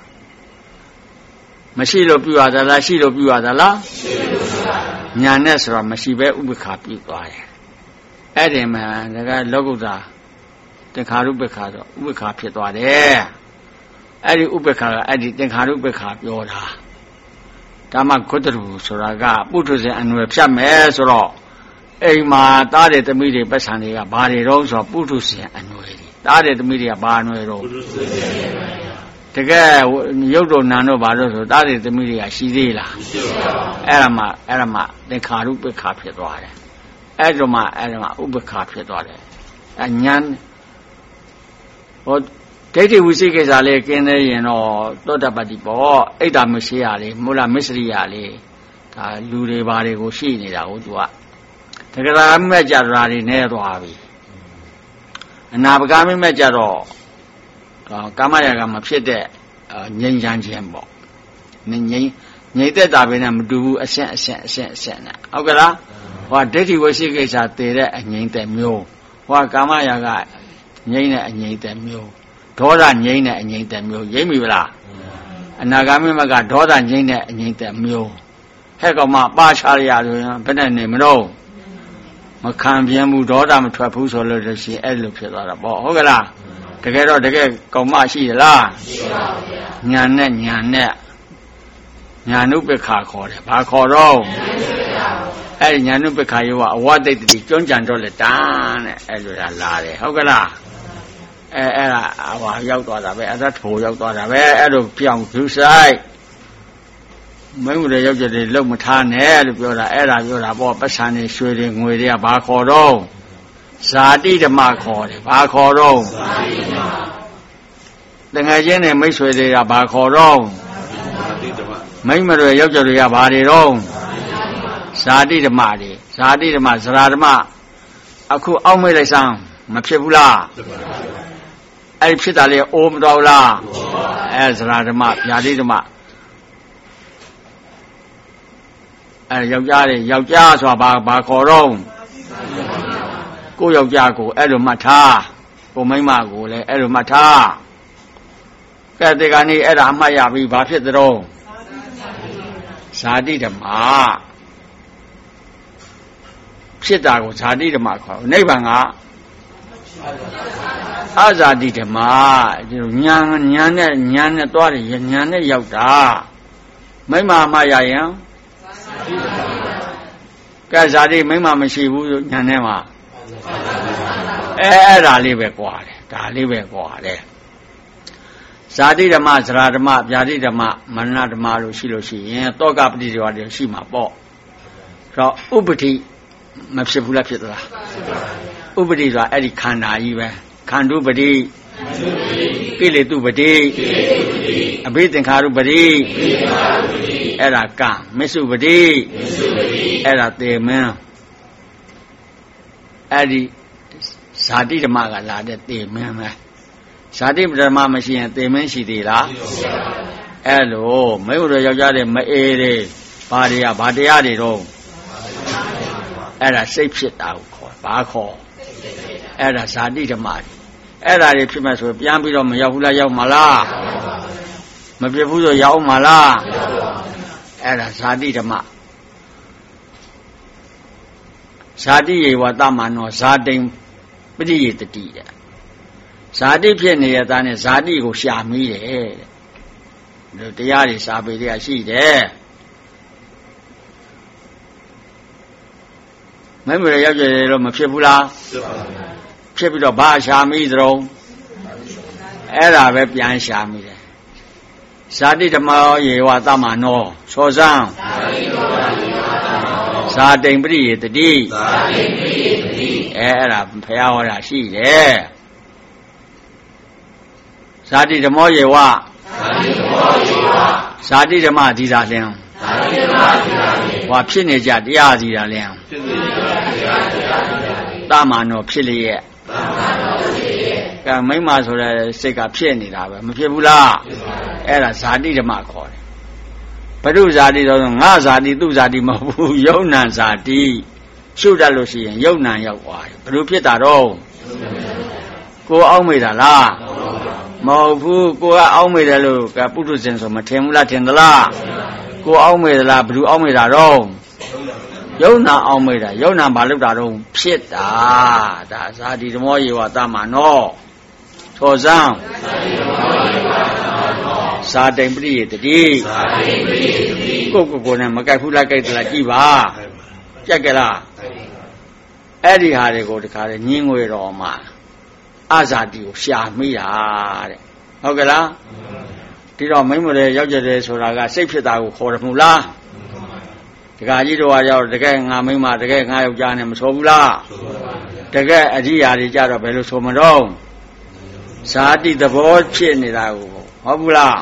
မရှိလို့ပြုရသလားရှိလို့ပြုရသလားရှိလို့ပါညာနဲ့ဆိုတော့မရှိပဲဥပေက္ခပြုသွားတယ်အဲ့ဒီမှာဒါကလောကုတ္တရာသင်္ခါရုပ္ပခါတော့ဥပေက္ခဖြစ်သွားတယ်အဲ့ဒီဥပေက္ခကအဲ့ဒီသင်္ခါရုပ္ပခါပြောတာဒါမှဂုတ္တရူဆိုတာကပုထုဇဉ်အနွယ်ဖြတ်မယ်ဆိုတော့အိမ်မှာတားတဲ့သမီးတွေပတ်စံတွေကဘာတွေတော့ဆိုတော့ပုထုဇဉ်အနွယ်တွေတားတဲ့သမီးတွေကဘာအနွယ်တော့ပုထုဇဉ်တကယ်ရုပ်တော်နာတော့ဘာလို့ဆိုတားတဲ့သမီးတွေကရှိသေးလားမရှိပါဘူးအဲ့ဒါမှအဲ့ဒါမှသင်္ခါရုပ္ပခါဖြစ်သွားတယ်အဲ့ဒါမှအဲ့ဒါမှဥပ္ပခါဖြစ်သွားတယ်အញ្ញံဟောဒိဋ္ဌိဝိသိကိစ္စလေးကျင်းနေရင်တော့သောတပတ္တိပေါ့အိတ်တာမရှိရလေမူလမစ္စရိယလေဒါလူတွေဘာတွေကိုရှိနေတာကိုသူကတက္ကရာမဲ့ကြတာတွေနဲသွားပြီအနာပကမိမဲ့ကြတော့ကာမရာဂမဖြစ်တဲ့ငြိမ်းချမ်းခြင်းပေါ့ငြိမ်းငြိမ်သက်တာပဲနဲ့မတူဘူးအဆင့်အဆင့်အဆင့်အဆင့်နဲ့ဟုတ်ကလားဟောဒိဋ္ဌိဝိသိကိစ္စတည်တဲ့အငြိမ်သက်မျိုးဟောကာမရာဂငြိမ်းတဲ့အငြိမ်သက်မျိုးဒေါသငြိမ်းတဲ့အငြိမ်သက်မျိုးရိပ်မိဗလားအနာဂါမိမကဒေါသငြိမ်းတဲ့အငြိမ်သက်မျိုးဟဲ့ကောင်မပါချရရဆိုရင်ဘယ်နဲ့နေမလို့မခံပြင်းဘူးဒေါသမထွက်ဘူးဆိုလို့ရှိရင်အဲ့လိုဖြစ်သွားတာပေါ့ဟုတ်ကလားတကယ်တော့တကယ်ကောင်မရှိသလားရှိပါဗျာညာနဲ့ညာနဲ့ညာနုပ္ပခါခေါ်တယ်ဘာခေါ်တော့အဲ့ဒီညာနုပ္ပခါယောကအဝတိတ်တိကျွန်းကြံတော့လေတန်းတဲ့အဲ့လိုလာတယ်ဟုတ်ကလားအဲအဲ့ဒါဟိုရောက်သွားတာပဲအဲ့ဒါထိုရောက်သွားတာပဲအဲ့လိုပြောင်းသူဆိုင်မင်းတို့ရောက်ကြတယ်လုံမထားနဲ့လို့ပြောတာအဲ့ဒါပြောတာပေါ့ပတ်စံနေရွှေတွေငွေတွေကဘာခေါ်တော့ဇာတိဓမ္မခေါ်တယ်ဘာခေါ်တော့ဇာတိဓမ္မတငယ်ချင်းနဲ့မိတ်ဆွေတွေကဘာခေါ်တော့ဇာတိဓမ္မမိမတွေရောက်ကြတွေကဘာတွေတော့ဇာတိဓမ္မတွေဇာတိဓမ္မဇရာဓမ္မအခုအောက်မေ့လိုက်စမ်းမဖြစ်ဘူးလားအဲ့ဖြစ်တာလေအိုးမတော်လားအဲဇရာဓမ္မဗျာတိဓမ္မအဲယောက်ျားတွေယောက်ျားဆိုတာဘာဘာခေါ်တော့ကိုယောက်ျားကိုအဲ့လိုမှတ်ထားကိုမိန်းမကိုလည်းအဲ့လိုမှတ်ထားကဲဒီကနေ့အဲ့ဒါအမှတ်ရပြီဘာဖြစ်သလဲဇာတိဓမ္မဖြစ်တာကိုဇာတိဓမ္မခေါ်နိဗ္ဗာန်ကအဇာတိဓမ္မဒီညာညာနဲ့ညာနဲ့သွားတယ်ညာနဲ့ရောက်တာမိမမရရင်ကဲဇာတိမိမမရှိဘူးညာနဲ့မှာအဲအဲ့ဒါလေးပဲကွာတယ်ဒါလေးပဲကွာတယ်ဇာတိဓမ္မဇရာဓမ္မဗျာတိဓမ္မမရဏဓမ္မလို့ရှိလို့ရှိရင်တောကပတိတွေတွေရှိမှာပေါ့ဆိုတော့ဥပတိမဖြစ်ဘူးလားဖြစ်သလားဥပတိဆိုတာအဲ့ဒီခန္ဓာကြီးပဲခန္ဓုပတိကိလေသုပတိအဘိသင်္ခါရုပတိအဲ့ဒါကမစ္စုပတိအဲ့ဒါသေမင်းအဲ့ဒီဇာတိဓမ္မကလာတဲ့သေမင်းပဲဇာတိဓမ္မမရှိရင်သေမင်းရှိသေးလားအဲ့လိုမင်းတို့ယောက်ျားတွေမအေးတွေဘာတွေကဘာတရားတွေတော့အဲ့ဒါစိတ်ဖြစ်တာကိုခေါ်ဘာခေါ်အဲ့ဒါဇာတိဓမ္မအဲ့ဒါတွေဖြစ်မဲ့ဆိုပြန်ပြီးတော့မရောက်ဘူးလားရောက်မှာလားမပြတ်ဘူးဆိုရောက်မှာလားအဲ့ဒါဇာတိဓမ္မဇာတိယေဝတမနောဇာတိပရိယေတတိတဲ့ဇာတိဖြစ်နေရတဲ့နဲ့ဇာတိကိုရှာမိတယ်တဲ့တရားတွေစာပေတွေကရှိတယ်မင်းမရရောက်ကြတယ်လို့မဖြစ်ဘူးလားဖြစ်ပြီးတော့ဘာရှာမိသလုံးအဲ့ဒါပဲပြန်ရှာမိတယ်ဇာတိဓမ္မယေဝသမ္မာနောချောစံဇာတိံပရိယေတတိဇာတိံပရိယေတတိအဲအဲ့ဒါဘုရားဟောတာရှိတယ်ဇာတိဓမ္မယေဝဇာတိဓမ္မယေဝဇာတိဓမ္မဒီသာလင်ဇာတိဓမ္မဒီသာလင်ဟောဖြစ်နေကြတရားစီတာလင်ဖြစ်နေကြတရားတရားသမ္မာနောဖြစ်လျက်သမ္မာနောဖြစ်လျက်ကဲမိမ္မာဆိုတဲ့စိတ်ကဖြစ်နေတာပဲမဖြစ်ဘူးလားဖြစ်ပါဘူးအဲ့ဒါဇာတိဓမ္မခေါ်တယ်ဘုရုဇာတိဆိုငါဇာတိသူဇာတိမဟုတ်ဘူးယုံနံဇာတိရှုတတ်လို့ရှိရင်ယုံနံရောက်သွားတယ်ဘယ်လိုဖြစ်တာတော့ကိုအောက်မေ့တာလားမဟုတ်ဘူးကိုကအောက်မေ့တယ်လို့ကပုထုဇဉ်ဆိုမထင်ဘူးလားထင်သလားကိုအောက်မေ့သလားဘယ်သူအောက်မေ့တာတော့ယုံနာအောက်မေ့တာယုံနာဘာလို့တာတော့ဖြစ်တာဒါဇာတိဓမ္မယေဝသမ္မာနောထောစံဇာတိံပရိယေတတိဇာတိံပရိယေတတိကိုကိုကိုနဲ့မကြိုက်ဘူးလားကြိုက်သလားကြည့်ပါကြက်ကြလားအဲ့ဒီဟာတွေကိုတခါလေညင်းငွေတော်မှာအဇာတိကိုရှာမိတာတဲ့ဟုတ်ကဲ့လားဒီတော့မိမ့်မလဲရောက်ကြတယ်ဆိုတာကစိတ်ဖြစ်တာကိုခေါ်တယ်မဟုတ်လားတခါကြီးတော့ရောက်တကယ်ငါမိမ့်မတကယ်ငါယောက်ျားနဲ့မဆိုဘူးလားတကယ်အရိယာတွေကြတော့ဘယ်လိုဆိုမတော့ဇာတိသဘောဖြစ်နေတာကိုဟုတ်ဘူးလား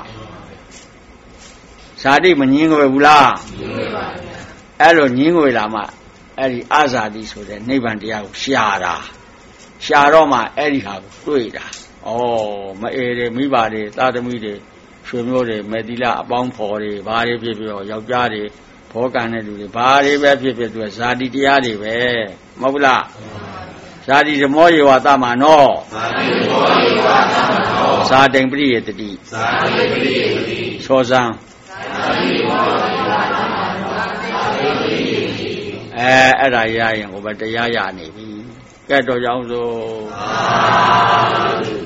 ဇာတိမငင်းငွေဘူးလားအဲ့လိုငင်းငွေလာမှအဲ့ဒီအဇာတိဆိုတဲ့နိဗ္ဗာန်တရားကိုရှာတာရှာတော့မှအဲ့ဒီဟာကိုတွေ့တာဩမအေးတွေမိဘတွေသာသမီတွေဆွေမျိုးတွေမေတိလအပေါင်းဖော်တွေဘာတွေဖြစ်ပြီးတော့ယောက်ျားတွေဘောကံတဲ့လူတွေဘာတွေပဲဖြစ်ဖြစ်သူကဇာတိတရားတွေပဲမဟုတ်ဘူးလားဇာတိဓမ္မယေဝသမ္မာနောဇာတိဓမ္မယေဝသမ္မာနောဇာတိံပရိယေတတိဇာတိပရိယေတတိသောစံဇာတိဓမ္မယေဝသမ္မာနောဇာတိပရိယေတတိအဲအဲ့ဒါရရင်ဟိုဘတရားရနေပြီကဲတော့ကြောင်းစို့